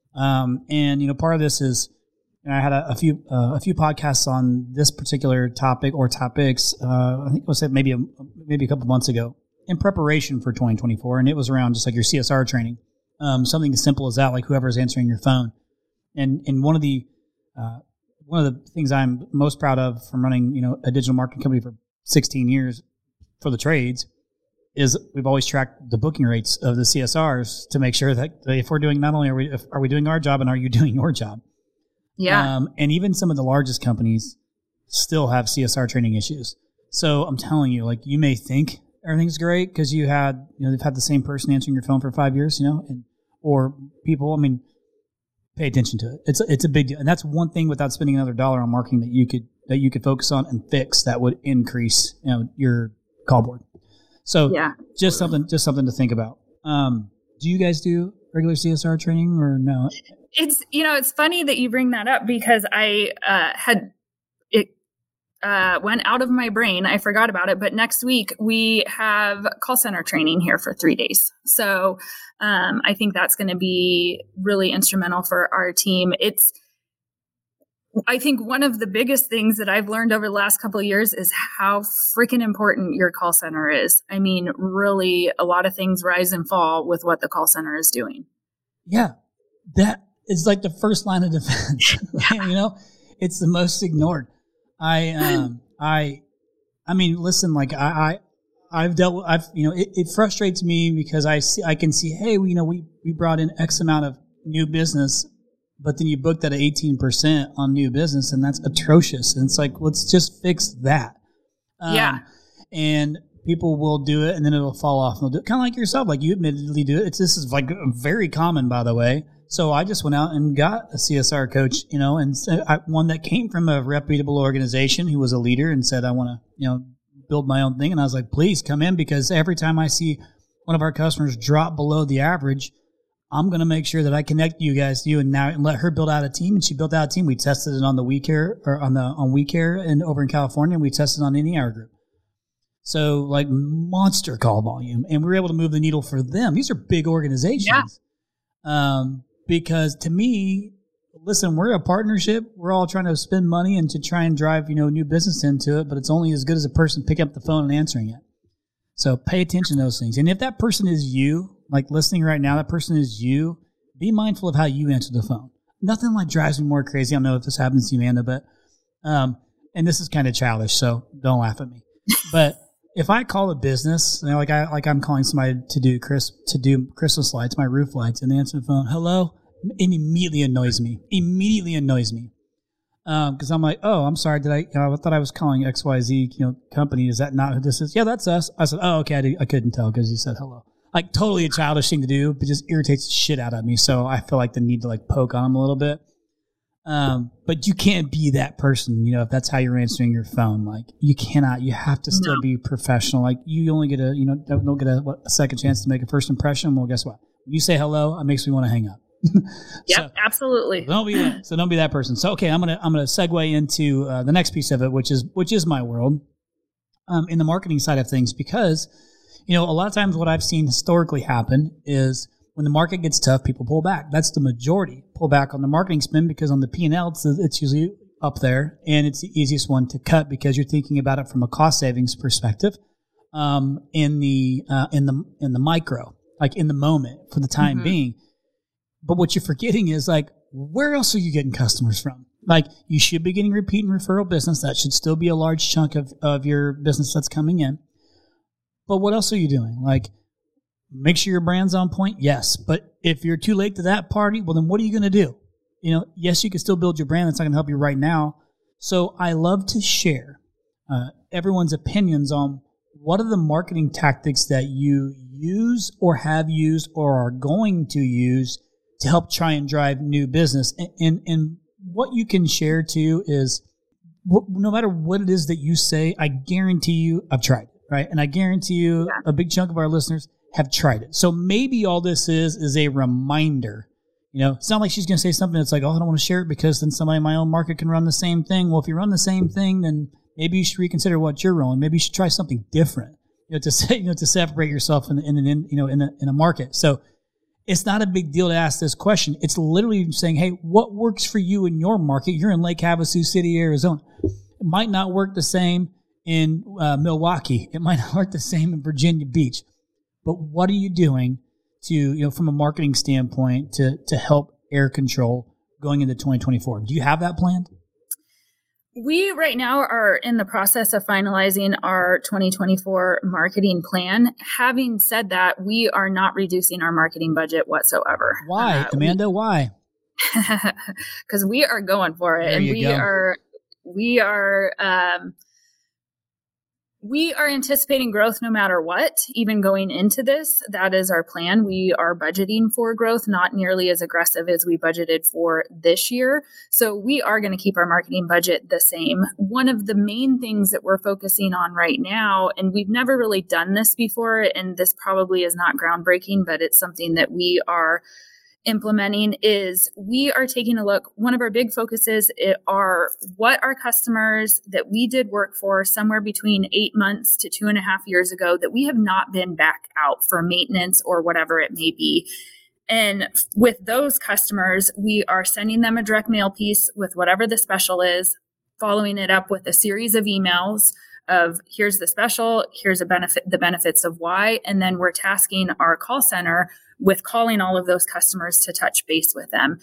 Um, and, you know, part of this is, and I had a, a few uh, a few podcasts on this particular topic or topics. Uh, I think it was maybe a, maybe a couple months ago in preparation for twenty twenty-four, and it was around just like your C S R training, um, something as simple as that, like whoever's answering your phone. And and one of the uh, one of the things I'm most proud of from running, you know, a digital marketing company for sixteen years for the trades is we've always tracked the booking rates of the C S Rs to make sure that if we're doing, not only are we if, are we doing our job, and are you doing your job? Yeah. Um, and even some of the largest companies still have C S R training issues. So I'm telling you, like, you may think everything's great because you had, you know, they've had the same person answering your phone for five years, you know, and, or people, I mean, pay attention to it. It's a, it's a big deal. And that's one thing without spending another dollar on marketing that you could, that you could focus on and fix that would increase, you know, your call board. So yeah. just something, just something to think about. Um, do you guys do regular C S R training or no? It's, you know, it's funny that you bring that up because I uh, had, it uh, went out of my brain. I forgot about it. But next week we have call center training here for three days. So um, I think that's going to be really instrumental for our team. It's, I think one of the biggest things that I've learned over the last couple of years is how freaking important your call center is. I mean, really, a lot of things rise and fall with what the call center is doing. Yeah, that is like the first line of defense. You know, it's the most ignored. I, um, I, I mean, listen, like I, I I've dealt with, I've, you know, it, it frustrates me because I see, I can see, hey, you know, we, we brought in X amount of new business, but then you booked at eighteen percent on new business, and that's atrocious. And it's like, let's just fix that. Um, yeah. And people will do it, and then it'll fall off. And they'll do it kind of like yourself, like you admittedly do it. It's, this is like very common, by the way. So I just went out and got a C S R coach, you know, and I, one that came from a reputable organization who was a leader and said, I want to, you know, build my own thing. And I was like, please come in, because every time I see one of our customers drop below the average, I'm going to make sure that I connect you guys to you and now and let her build out a team. And she built out a team. We tested it on the WeCare or on the, on WeCare and over in California, and we tested it on Any Hour Group. So like monster call volume, and we were able to move the needle for them. These are big organizations. Yeah. Um, because to me, listen, we're a partnership. We're all trying to spend money and to try and drive, you know, new business into it, but it's only as good as a person picking up the phone and answering it. So pay attention to those things. And if that person is you, like listening right now, that person is you, be mindful of how you answer the phone. Nothing like drives me more crazy. I don't know if this happens to you, Amanda, but, um, and this is kind of childish, so don't laugh at me. But if I call a business, you know, like I, like I'm calling somebody to do Chris, to do Christmas lights, my roof lights, and they answer the phone, hello, it immediately annoys me, immediately annoys me. Um, cause I'm like, oh, I'm sorry. Did I, you know, I thought I was calling X Y Z, you know, company. Is that not who this is? Yeah, that's us. I said, oh, okay. I, did, I couldn't tell because you said hello. Like totally a childish thing to do, but just irritates the shit out of me. So I feel like the need to like poke on them a little bit. Um, but you can't be that person, you know, if that's how you're answering your phone. Like you cannot, you have to still no. be professional. Like you only get a, you know, don't get a, what, a second chance to make a first impression. Well, guess what? When you say hello, it makes me want to hang up. Yep, so, absolutely. Don't be that. So don't be that person. So okay, I'm gonna I'm gonna segue into uh, the next piece of it, which is which is my world, um, in the marketing side of things, because you know a lot of times what I've seen historically happen is when the market gets tough, people pull back. That's the majority, pull back on the marketing spend, because on the P and L it's, it's usually up there, and it's the easiest one to cut because you're thinking about it from a cost savings perspective, um, in the uh, in the in the micro, like in the moment for the time mm-hmm. being. But what you're forgetting is, like, where else are you getting customers from? Like, you should be getting repeat and referral business. That should still be a large chunk of, of your business that's coming in. But what else are you doing? Like, make sure your brand's on point? Yes. But if you're too late to that party, well, then what are you going to do? You know, yes, you can still build your brand. That's not going to help you right now. So I love to share uh, everyone's opinions on what are the marketing tactics that you use or have used or are going to use to help try and drive new business. And, and, and what you can share too is what, no matter what it is that you say, I guarantee you I've tried it, right? And I guarantee you yeah. a big chunk of our listeners have tried it. So maybe all this is, is a reminder. You know, it's not like she's going to say something that's like, oh, I don't want to share it because then somebody in my own market can run the same thing. Well, if you run the same thing, then maybe you should reconsider what you're rolling. Maybe you should try something different, you know, to say, you know, to separate yourself in, in an, in, you know, in a, in a market. So it's not a big deal to ask this question. It's literally saying, hey, what works for you in your market? You're in Lake Havasu City, Arizona. It might not work the same in uh, Milwaukee. It might not work the same in Virginia Beach. But what are you doing to, you know, from a marketing standpoint to, to help air control going into twenty twenty-four? Do you have that planned? We right now are in the process of finalizing our twenty twenty-four marketing plan. Having said that, we are not reducing our marketing budget whatsoever. Why, uh, Amanda? We, why? Because we are going for it, there and you we go. are we are um, we are anticipating growth no matter what. Even going into this, that is our plan. We are budgeting for growth, not nearly as aggressive as we budgeted for this year. So we are going to keep our marketing budget the same. One of the main things that we're focusing on right now, and we've never really done this before, and this probably is not groundbreaking, but it's something that we are implementing, is we are taking a look. One of our big focuses are what our customers that we did work for somewhere between eight months to two and a half years ago that we have not been back out for maintenance or whatever it may be. And with those customers, we are sending them a direct mail piece with whatever the special is, following it up with a series of emails of here's the special, here's a benefit, the benefits of why. And then we're tasking our call center with calling all of those customers to touch base with them.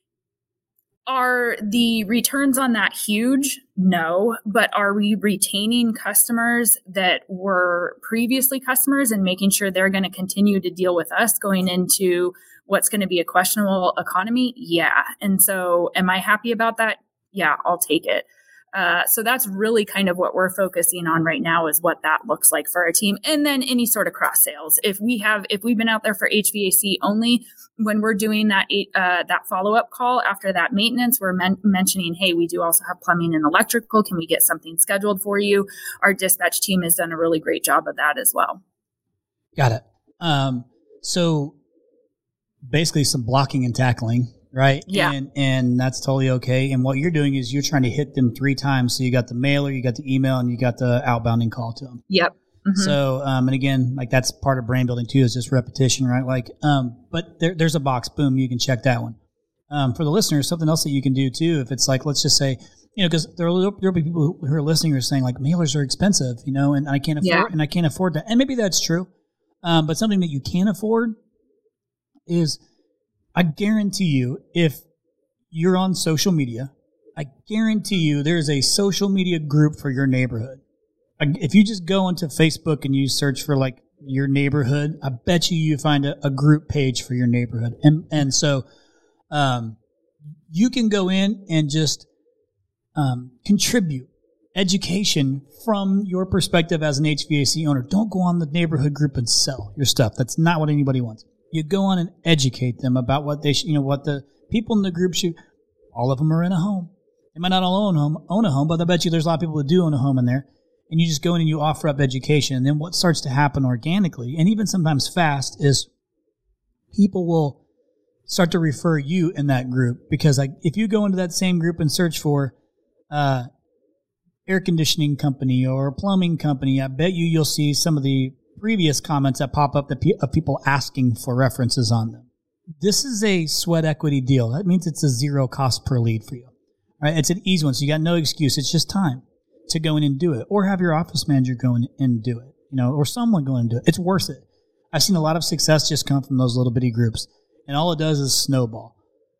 Are the returns on that huge? No. But are we retaining customers that were previously customers and making sure they're going to continue to deal with us going into what's going to be a questionable economy? Yeah. And so am I happy about that? Yeah, I'll take it. Uh, so that's really kind of what we're focusing on right now is what that looks like for our team. And then any sort of cross sales. If we have, if we've been out there for H V A C only, when we're doing that, uh, that follow-up call after that maintenance, we're men- mentioning, hey, we do also have plumbing and electrical. Can we get something scheduled for you? Our dispatch team has done a really great job of that as well. Got it. Um, so basically some blocking and tackling. Right. Yeah. And and that's totally okay. And what you're doing is you're trying to hit them three times. So you got the mailer, you got the email, and you got the outbounding call to them. Yep. Mm-hmm. So, um, and again, like that's part of brand building too, is just repetition, right? Like, um, but there, there's a box, boom, you can check that one. Um, for the listeners, something else that you can do too, if it's like, let's just say, you know, because there will there'll be people who are listening who are saying like mailers are expensive, you know, and I can't afford, yeah. and I can't afford that. And maybe that's true. Um, but something that you can afford is, I guarantee you, if you're on social media, I guarantee you there's a social media group for your neighborhood. If you just go into Facebook and you search for like your neighborhood, I bet you you find a, a group page for your neighborhood. And and so um, you can go in and just um, contribute education from your perspective as an H V A C owner. Don't go on the neighborhood group and sell your stuff. That's not what anybody wants. You go on and educate them about what they, sh- you know, what the people in the group should. All of them are in a home. They might not all own home, own a home, but I bet you there's a lot of people that do own a home in there. And you just go in and you offer up education. And then what starts to happen organically, and even sometimes fast, is people will start to refer you in that group. Because like if you go into that same group and search for uh, air conditioning company or plumbing company, I bet you you'll see some of the previous comments that pop up that pe- of people asking for references on them. This is a sweat equity deal. That means it's a zero cost per lead for you. All right? It's an easy one, so you got no excuse. It's just time to go in and do it, or have your office manager go in and do it, you know, or someone go in and do it. It's worth it. I've seen a lot of success just come from those little bitty groups, and all it does is snowball.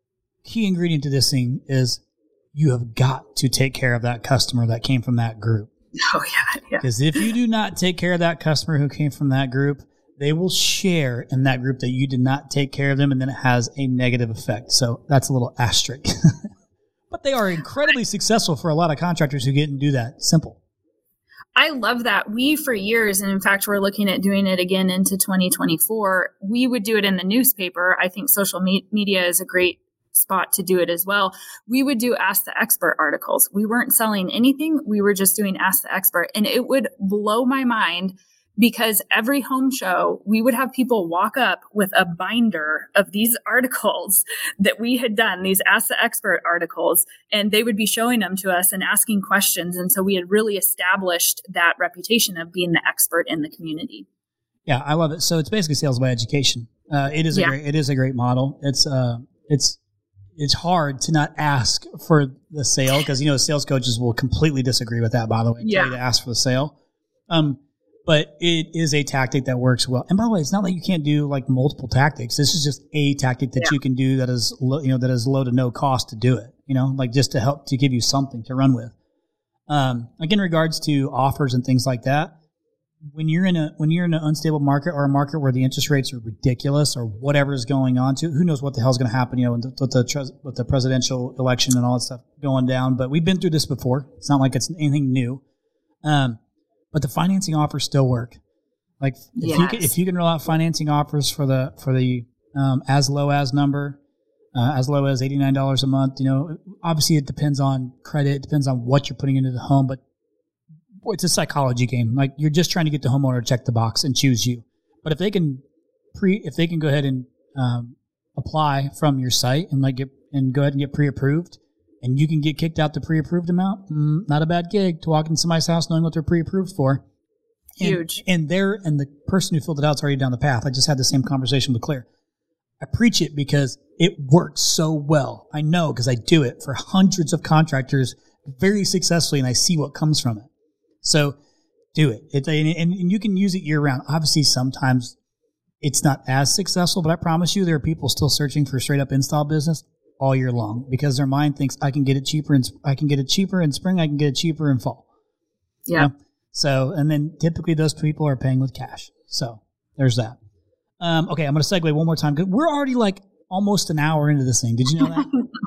Key ingredient to this thing is you have got to take care of that customer that came from that group. Oh, yeah. Because yeah. if you do not take care of that customer who came from that group, they will share in that group that you did not take care of them, and then it has a negative effect. So that's a little asterisk. But they are incredibly successful for a lot of contractors who get and do that. Simple. I love that. We, for years, and in fact, we're looking at doing it again into twenty twenty-four, we would do it in the newspaper. I think social me- media is a great spot to do it as well. We would do Ask the Expert articles. We weren't selling anything. We were just doing Ask the Expert. And it would blow my mind, because every home show, we would have people walk up with a binder of these articles that we had done, these Ask the Expert articles, and they would be showing them to us and asking questions. And so we had really established that reputation of being the expert in the community. Yeah, I love it. So it's basically sales by education. Uh, it is a yeah. great, it is a great model. It's uh, it's it's hard to not ask for the sale, because you know sales coaches will completely disagree with that. By the way, yeah. tell you to ask for the sale. Um. But it is a tactic that works well. And by the way, it's not like you can't do like multiple tactics. This is just a tactic that yeah. you can do that is low, you know, that is low to no cost to do it, you know, like just to help to give you something to run with. Um, like in regards to offers and things like that, when you're in a, when you're in an unstable market or a market where the interest rates are ridiculous or whatever is going on to, who knows what the hell's going to happen, you know, with the, with the, with the presidential election and all that stuff going down. But we've been through this before. It's not like it's anything new. Um, But the financing offers still work. Like if yes. you can, if you can roll out financing offers for the for the um, as low as number, uh, as low as eighty-nine dollars a month, you know, obviously it depends on credit, it depends on what you're putting into the home, but it's a psychology game. Like you're just trying to get the homeowner to check the box and choose you. But if they can pre, if they can go ahead and um, apply from your site and like get and go ahead and get pre-approved, and you can get kicked out the pre-approved amount, mm, not a bad gig to walk into somebody's house knowing what they're pre-approved for. And, Huge. And there, and the person who filled it out is already down the path. I just had the same conversation with Claire. I preach it because it works so well. I know because I do it for hundreds of contractors very successfully, and I see what comes from it. So do it. it and, and you can use it year round. Obviously, sometimes it's not as successful, but I promise you there are people still searching for straight up install business all year long because their mind thinks I can get it cheaper in, I can get it cheaper in spring, I can get it cheaper in fall. Yeah. You know? So, and then typically those people are paying with cash. So there's that. Um, okay, I'm going to segue one more time. We're already like almost an hour into this thing. Did you know that?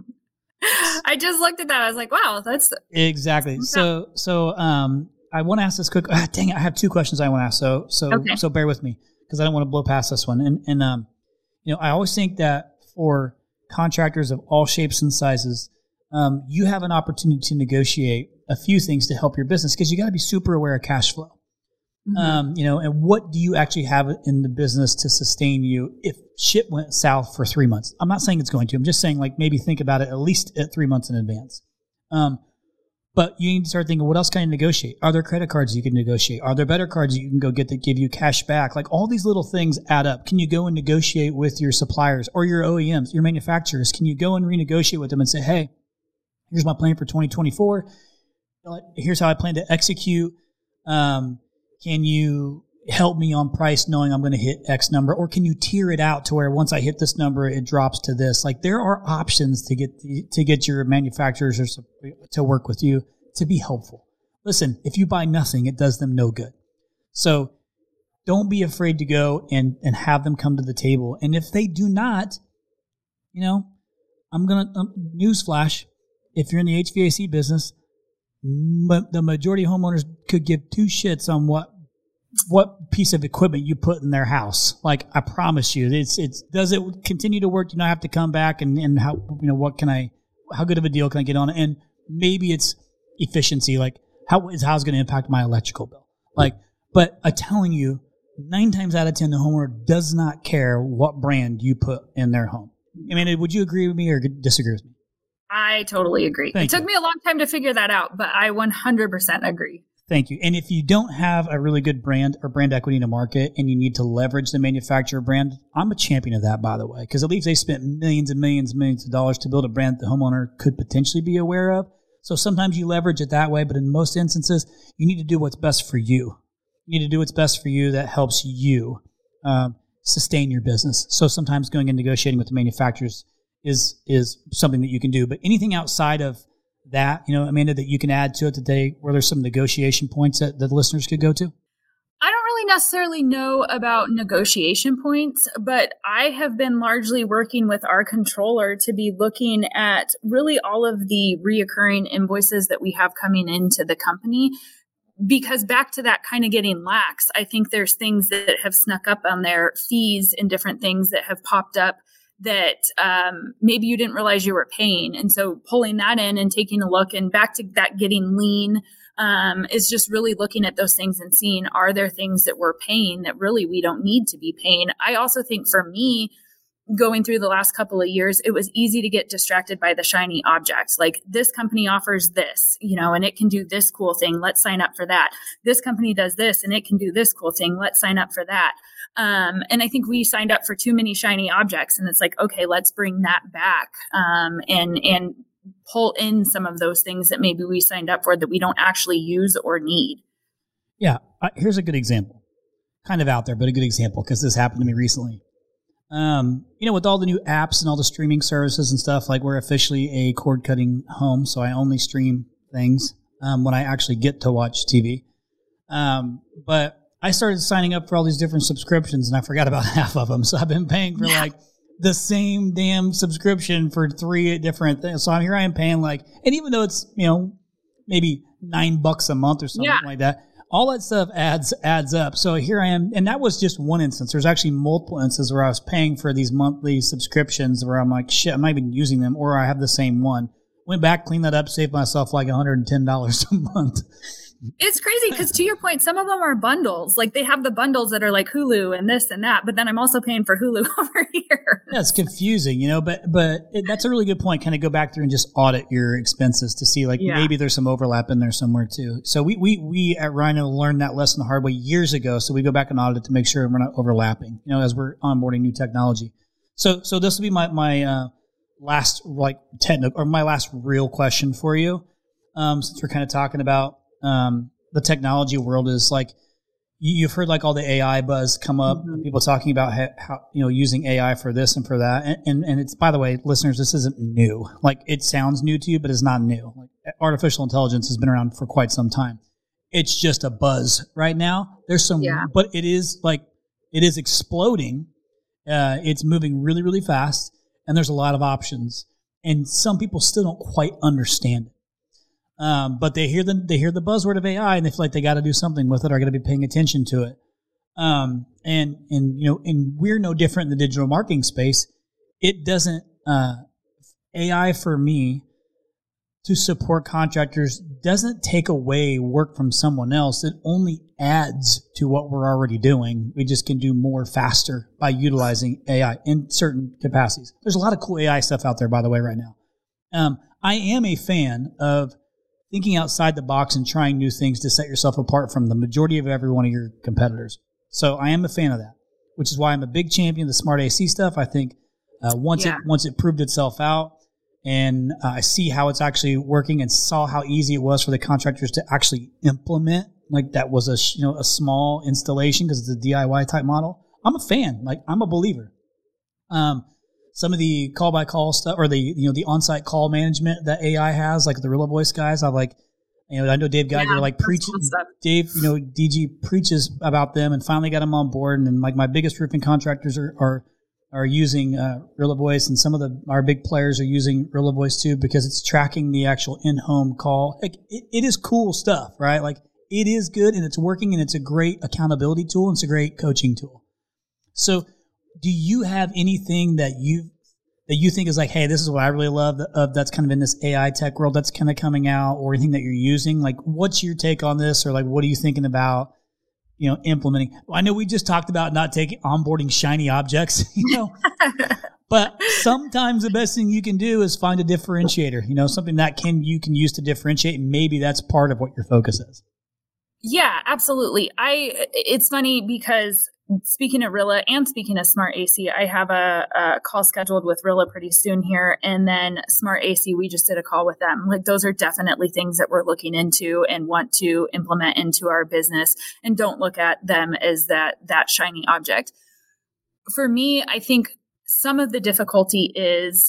I just looked at that. I was like, wow, that's exactly. So, so um, I want to ask this quick. Ah, dang it, I have two questions I want to ask. So, so, okay. so bear with me because I don't want to blow past this one. And, and um, you know, I always think that for contractors of all shapes and sizes, um, you have an opportunity to negotiate a few things to help your business because you got to be super aware of cash flow. Mm-hmm. Um, you know, and what do you actually have in the business to sustain you if shit went south for three months? I'm not saying it's going to. I'm just saying, like, maybe think about it at least at three months in advance. Um, but you need to start thinking, what else can I negotiate? Are there credit cards you can negotiate? Are there better cards you can go get that give you cash back? Like, all these little things add up. Can you go and negotiate with your suppliers or your O E Ms, your manufacturers? Can you go and renegotiate with them and say, hey, here's my plan for twenty twenty-four. Here's how I plan to execute. Um, Can you help me on price knowing I'm going to hit X number? Or can you tier it out to where once I hit this number, it drops to this? Like, there are options to get to get your manufacturers or to work with you to be helpful. Listen, if you buy nothing, it does them no good. So don't be afraid to go and, and have them come to the table. And if they do not, you know, I'm going to, um, newsflash, if you're in the H V A C business, but the majority of homeowners could give two shits on what what piece of equipment you put in their house. Like, I promise you, it's it's does it continue to work? You know, I have to come back and, and how you know what can I how good of a deal can I get on it? And maybe it's efficiency, like how is how it's going to impact my electrical bill. Like, but I'm telling you, nine times out of ten, the homeowner does not care what brand you put in their home. I mean, would you agree with me or disagree with me? I totally agree. Thank it took you. me a long time to figure that out, but I one hundred percent agree. Thank you. And if you don't have a really good brand or brand equity in the market and you need to leverage the manufacturer brand, I'm a champion of that, by the way, because at least they spent millions and millions and millions of dollars to build a brand that the homeowner could potentially be aware of. So sometimes you leverage it that way, but in most instances, you need to do what's best for you. You need to do what's best for you that helps you um, sustain your business. So sometimes going and negotiating with the manufacturers is is something that you can do. But anything outside of that, you know, Amanda, that you can add to it today, where there's some negotiation points that the listeners could go to? I don't really necessarily know about negotiation points, but I have been largely working with our controller to be looking at really all of the reoccurring invoices that we have coming into the company. Because back to that kind of getting lax, I think there's things that have snuck up on there, fees and different things that have popped up that um, maybe you didn't realize you were paying. And so pulling that in and taking a look, and back to that getting lean um, is just really looking at those things and seeing, are there things that we're paying that really we don't need to be paying? I also think for me, going through the last couple of years, it was easy to get distracted by the shiny objects. Like, this company offers this, you know, and it can do this cool thing. Let's sign up for that. This company does this and it can do this cool thing. Let's sign up for that. Um, and I think we signed up for too many shiny objects, and it's like, okay, let's bring that back um, and and pull in some of those things that maybe we signed up for that we don't actually use or need. Yeah, uh, here's a good example, kind of out there, but a good example because this happened to me recently. Um, you know, with all the new apps and all the streaming services and stuff, like, we're officially a cord cutting home, so I only stream things um, when I actually get to watch T V. Um, but I started signing up for all these different subscriptions, and I forgot about half of them. So I've been paying for like the same damn subscription for three different things. So I'm here I am paying like, and even though it's, you know, maybe nine bucks a month or something yeah. like that, all that stuff adds adds up. So here I am, and that was just one instance. There's actually multiple instances where I was paying for these monthly subscriptions where I'm like, shit, I'm not even using them, or I have the same one. Went back, cleaned that up, saved myself like one hundred ten dollars a month. It's crazy because, to your point, some of them are bundles. Like, they have the bundles that are like Hulu and this and that, but then I'm also paying for Hulu over here. Yeah, it's confusing, you know, but but it, that's a really good point. Kind of go back through and just audit your expenses to see, like, yeah. maybe there's some overlap in there somewhere too. So we, we, we at Rhino learned that lesson the hard way years ago. So we go back and audit to make sure we're not overlapping, you know, as we're onboarding new technology. So, so this will be my my uh, last like technical or my last real question for you, um, since we're kind of talking about um, the technology world. Is like you, you've heard like all the A I buzz come up, mm-hmm. people talking about how, how you know using A I for this and for that, and, and and it's, by the way, listeners, this isn't new. Like it sounds new to you, but it's not new. Like artificial intelligence has been around for quite some time. It's just a buzz right now. There's some, yeah. but it is like it is exploding. Uh, it's moving really, really fast, and there's a lot of options. And some people still don't quite understand it, um, but they hear the they hear the buzzword of A I, and they feel like they got to do something with it, or got to be paying attention to it. Um, and and you know, and we're no different in the digital marketing space. It doesn't uh, A I for me to support contractors doesn't take away work from someone else. It only adds to what we're already doing. We just can do more faster by utilizing A I in certain capacities. There's a lot of cool A I stuff out there, by the way, right now. Um, I am a fan of thinking outside the box and trying new things to set yourself apart from the majority of every one of your competitors. So I am a fan of that, which is why I'm a big champion of the Smart A C stuff. I think uh, once yeah. it once it proved itself out, and uh, I see how it's actually working, and saw how easy it was for the contractors to actually implement. Like that was a you know a small installation because it's a D I Y type model. I'm a fan. Like I'm a believer. Um, some of the call by call stuff, or the you know the on site call management that A I has, like the Rilla Voice guys. I like. You know, I know Dave Geiger yeah, like preaches. Dave, you know, D G preaches about them, and finally got them on board. And, and like my biggest roofing contractors are. are are using uh, Rilla Voice, and some of the our big players are using Rilla Voice too, because it's tracking the actual in-home call. Like it, it is cool stuff, right? Like it is good, and it's working, and it's a great accountability tool, and it's a great coaching tool. So, do you have anything that you that you think is like, hey, this is what I really love of that's kind of in this A I tech world that's kind of coming out, or anything that you're using? Like, what's your take on this, or like, what are you thinking about? You know, implementing. I know we just talked about not taking onboarding shiny objects, you know, but sometimes the best thing you can do is find a differentiator, you know, something that can you can use to differentiate. And maybe that's part of what your focus is. Yeah, absolutely. I, it's funny because speaking of Rilla and speaking of Smart A C, I have a, a call scheduled with Rilla pretty soon here. And then Smart A C, we just did a call with them. Like those are definitely things that we're looking into and want to implement into our business, and don't look at them as that, that shiny object. For me, I think some of the difficulty is,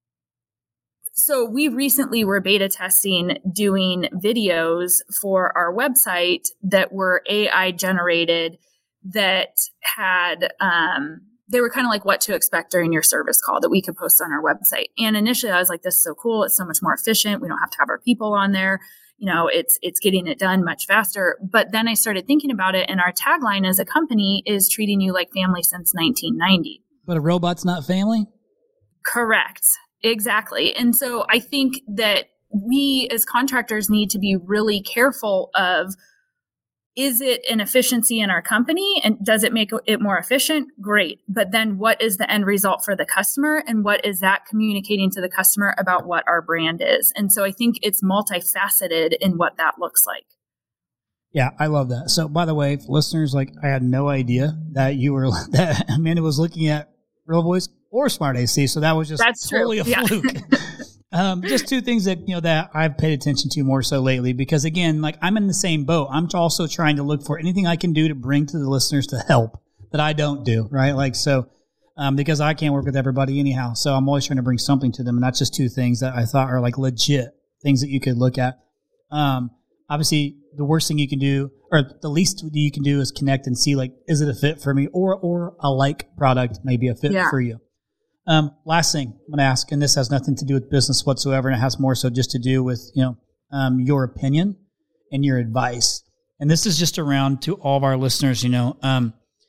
so we recently were beta testing doing videos for our website that were A I generated, that had, um, they were kind of like what to expect during your service call that we could post on our website. And initially I was like, this is so cool. It's so much more efficient. We don't have to have our people on there. You know, it's, it's getting it done much faster. But then I started thinking about it, and our tagline as a company is treating you like family since nineteen ninety. But a robot's not family? Correct. Exactly. And so I think that we as contractors need to be really careful of, is it an efficiency in our company, and does it make it more efficient? Great. But then what is the end result for the customer, and what is that communicating to the customer about what our brand is? And so I think it's multifaceted in what that looks like. Yeah, I love that. So by the way, listeners, like I had no idea that you were, that Amanda was looking at Rilla Voice or Smart A C. So that was just That's totally true. a Yeah. fluke. Um, just two things that, you know, that I've paid attention to more so lately, because again, like I'm in the same boat. I'm also trying to look for anything I can do to bring to the listeners to help that I don't do, right? Like, so, um, because I can't work with everybody anyhow. So I'm always trying to bring something to them. And that's just two things that I thought are like legit things that you could look at. Um, obviously the worst thing you can do, or the least you can do, is connect and see, like, is it a fit for me, or, or a like product may be a fit yeah. for you. Um, last thing I'm going to ask, and this has nothing to do with business whatsoever, and it has more so just to do with, you know, um, your opinion and your advice. And this is just around to all of our listeners, you know, um,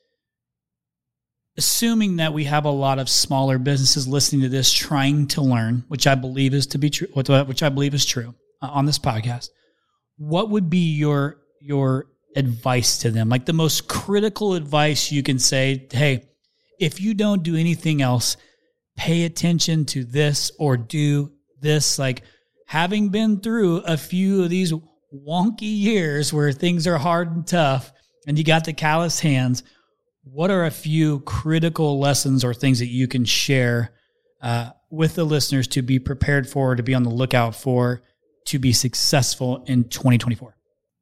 assuming that we have a lot of smaller businesses listening to this, trying to learn, which I believe is to be true, which I believe is true uh, on this podcast. What would be your, your advice to them? Like the most critical advice you can say, hey, if you don't do anything else, pay attention to this or do this. Like, having been through a few of these wonky years where things are hard and tough and you got the callous hands, what are a few critical lessons or things that you can share uh, with the listeners to be prepared for, to be on the lookout for, to be successful in twenty twenty-four?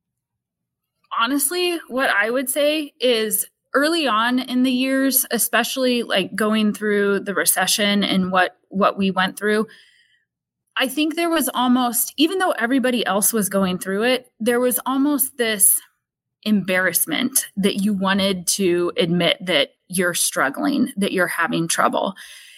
Honestly, what I would say is early on in the years, especially like going through the recession and what, what we went through, I think there was almost, even though everybody else was going through it, there was almost this embarrassment that you wanted to admit that you're struggling, that you're having trouble.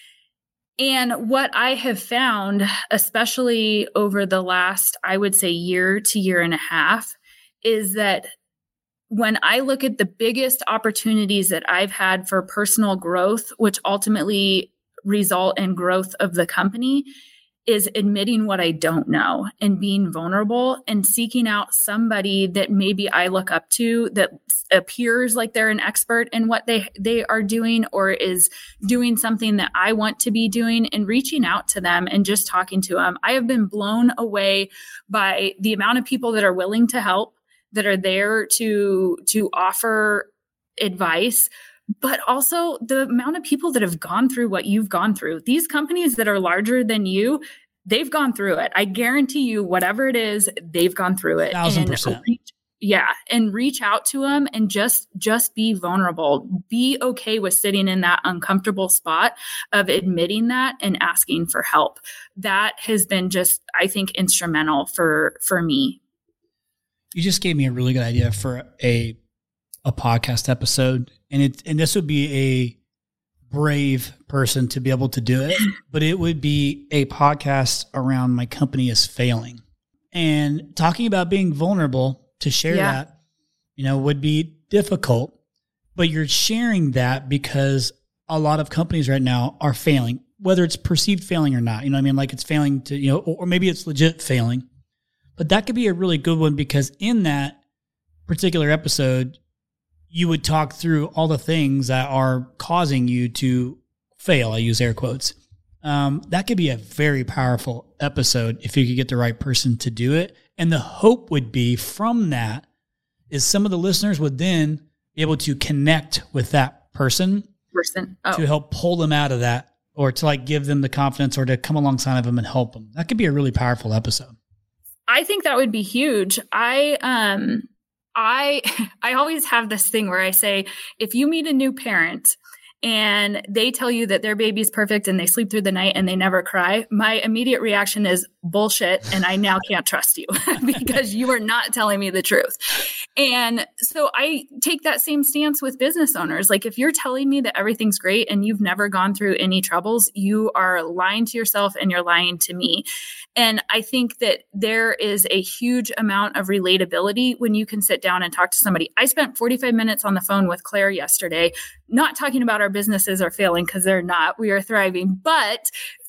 And what I have found, especially over the last, I would say year to year and a half, is that when I look at the biggest opportunities that I've had for personal growth, which ultimately result in growth of the company, is admitting what I don't know and being vulnerable and seeking out somebody that maybe I look up to that appears like they're an expert in what they, they are doing or is doing something that I want to be doing, and reaching out to them and just talking to them. I have been blown away by the amount of people that are willing to help, that are there to, to offer advice, but also the amount of people that have gone through what you've gone through. These companies that are larger than you, they've gone through it. I guarantee you, whatever it is, they've gone through it. Thousand percent. Reach, yeah. And reach out to them and just, just be vulnerable. Be okay with sitting in that uncomfortable spot of admitting that and asking for help. That has been just, I think, instrumental for, for me. You just gave me a really good idea for a a podcast episode, and it and this would be a brave person to be able to do it, but it would be a podcast around my company is failing, and talking about being vulnerable to share yeah. that, you know, would be difficult, but you're sharing that because a lot of companies right now are failing, whether it's perceived failing or not. You know what I mean? Like it's failing to, you know, or, or maybe it's legit failing, but that could be a really good one because in that particular episode, you would talk through all the things that are causing you to fail. I use air quotes. Um, that could be a very powerful episode if you could get the right person to do it. And the hope would be from that is some of the listeners would then be able to connect with that person, person. Oh. to help pull them out of that, or to like give them the confidence, or to come alongside of them and help them. That could be a really powerful episode. I think that would be huge. I, um, I I always have this thing where I say, if you meet a new parent and they tell you that their baby's perfect and they sleep through the night and they never cry, my immediate reaction is bullshit, and I now can't trust you because you are not telling me the truth. And so I take that same stance with business owners. Like if you're telling me that everything's great and you've never gone through any troubles, you are lying to yourself and you're lying to me. And I think that there is a huge amount of relatability when you can sit down and talk to somebody. I spent forty-five minutes on the phone with Claire yesterday, not talking about our businesses are failing because they're not. We are thriving. But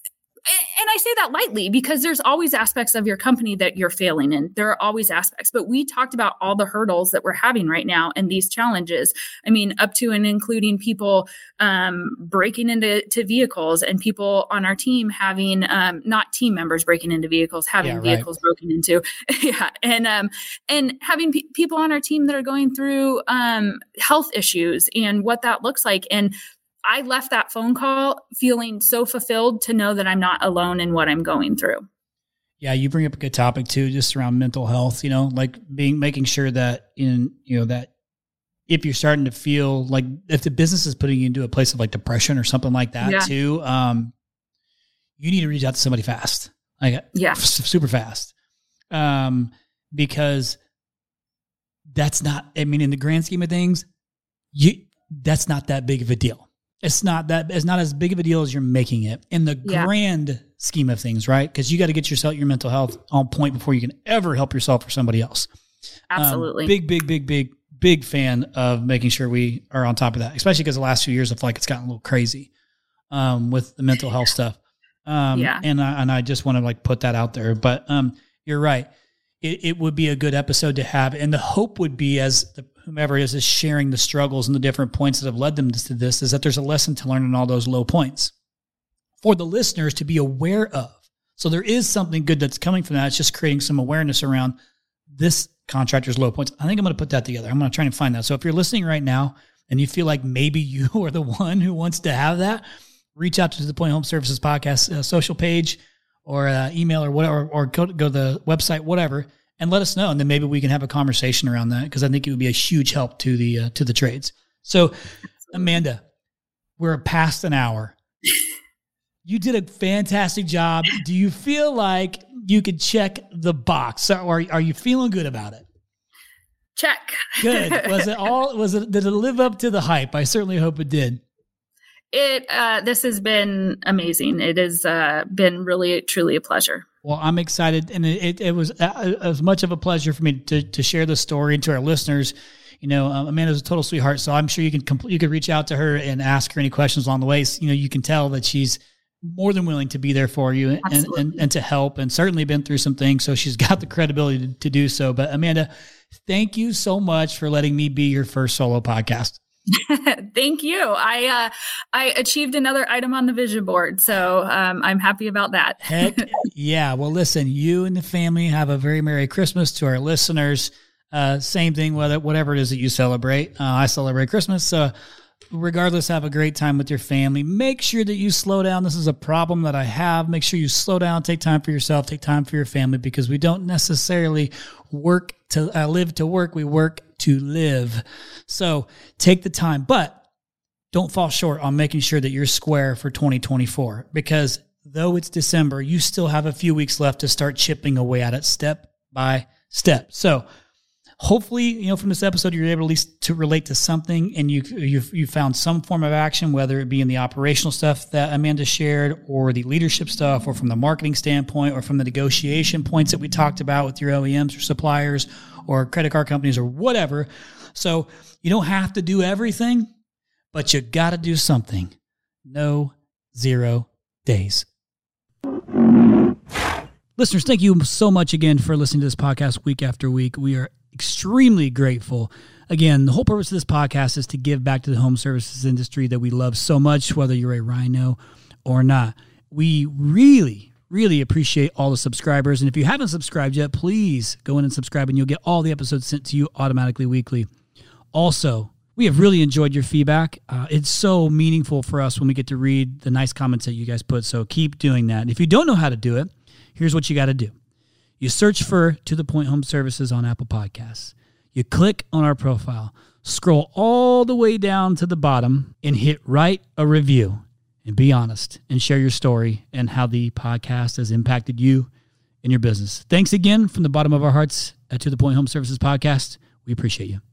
and I say that lightly because there's always aspects of your company that you're failing in. There are always aspects, but we talked about all the hurdles that we're having right now and these challenges. I mean, up to and including people um, breaking into to vehicles, and people on our team having, um, not team members breaking into vehicles, having yeah, vehicles right. broken into. yeah. And, um, and having pe- people on our team that are going through um, health issues and what that looks like. And I left that phone call feeling so fulfilled to know that I'm not alone in what I'm going through. Yeah, you bring up a good topic too, just around mental health, you know, like being, making sure that in, you know, that if you're starting to feel like if the business is putting you into a place of like depression or something like that yeah. too, um, you need to reach out to somebody fast, like yeah. f- super fast. Um, because that's not, I mean, in the grand scheme of things, you, that's not that big of a deal. It's not that it's not as big of a deal as you're making it in the yeah. grand scheme of things, right? Because you got to get yourself your mental health on point before you can ever help yourself or somebody else. Absolutely. Um, big, big, big, big, big fan of making sure we are on top of that, especially because the last few years I feel like it's gotten a little crazy um, with the mental health stuff. Um, yeah. And I, and I just want to like put that out there. But um, you're right. It, it would be a good episode to have, and the hope would be as the whomever is, is sharing the struggles and the different points that have led them to this, is that there's a lesson to learn in all those low points for the listeners to be aware of. So there is something good that's coming from that. It's just creating some awareness around this contractor's low points. I think I'm going to put that together. I'm going to try and find that. So if you're listening right now and you feel like maybe you are the one who wants to have that, reach out to the Point Home Services Podcast uh, social page or uh, email or whatever, or go, go to the website, whatever, and let us know. And then maybe we can have a conversation around that, because I think it would be a huge help to the uh, to the trades. So, Amanda, we're past an hour. You did a fantastic job. Do you feel like you could check the box, or are you feeling good about it? Check. Good. Was it all, was it, did it live up to the hype? I certainly hope it did. It, uh, this has been amazing. It has uh, been really, truly a pleasure. Well, I'm excited. And it, it, it was uh, as much of a pleasure for me to, to share the story and to our listeners. You know, um, Amanda's a total sweetheart, so I'm sure you can compl- you could reach out to her and ask her any questions along the way. So, you know, you can tell that she's more than willing to be there for you and, and, and to help, and certainly been through some things. So she's got the credibility to, to do so. But Amanda, thank you so much for letting me be your first solo podcast. Thank you. I uh, I achieved another item on the vision board, so um, I'm happy about that. Heck yeah. Well, listen, you and the family have a very Merry Christmas. To our listeners, uh, same thing, whether whatever it is that you celebrate. Uh, I celebrate Christmas, so regardless, have a great time with your family. Make sure that you slow down. This is a problem that I have. Make sure you slow down, take time for yourself, take time for your family, because we don't necessarily work to uh, live to work. We work to live. So take the time, but don't fall short on making sure that you're square for twenty twenty-four, because though it's December, you still have a few weeks left to start chipping away at it step by step. So hopefully, you know, from this episode, you're able at least to relate to something, and you you you found some form of action, whether it be in the operational stuff that Amanda shared, or the leadership stuff, or from the marketing standpoint, or from the negotiation points that we talked about with your O E Ms or suppliers or credit card companies or whatever. So you don't have to do everything, but you got to do something. No zero days. Listeners, thank you so much again for listening to this podcast week after week. We are extremely grateful. Again, the whole purpose of this podcast is to give back to the home services industry that we love so much, whether you're a Rhino or not. We really, really appreciate all the subscribers. And if you haven't subscribed yet, please go in and subscribe, and you'll get all the episodes sent to you automatically weekly. Also, we have really enjoyed your feedback. Uh, it's so meaningful for us when we get to read the nice comments that you guys put. So keep doing that. And if you don't know how to do it, here's what you got to do. You search for To The Point Home Services on Apple Podcasts. You click on our profile, scroll all the way down to the bottom, and hit write a review. And be honest and share your story and how the podcast has impacted you and your business. Thanks again from the bottom of our hearts at To The Point Home Services Podcast. We appreciate you.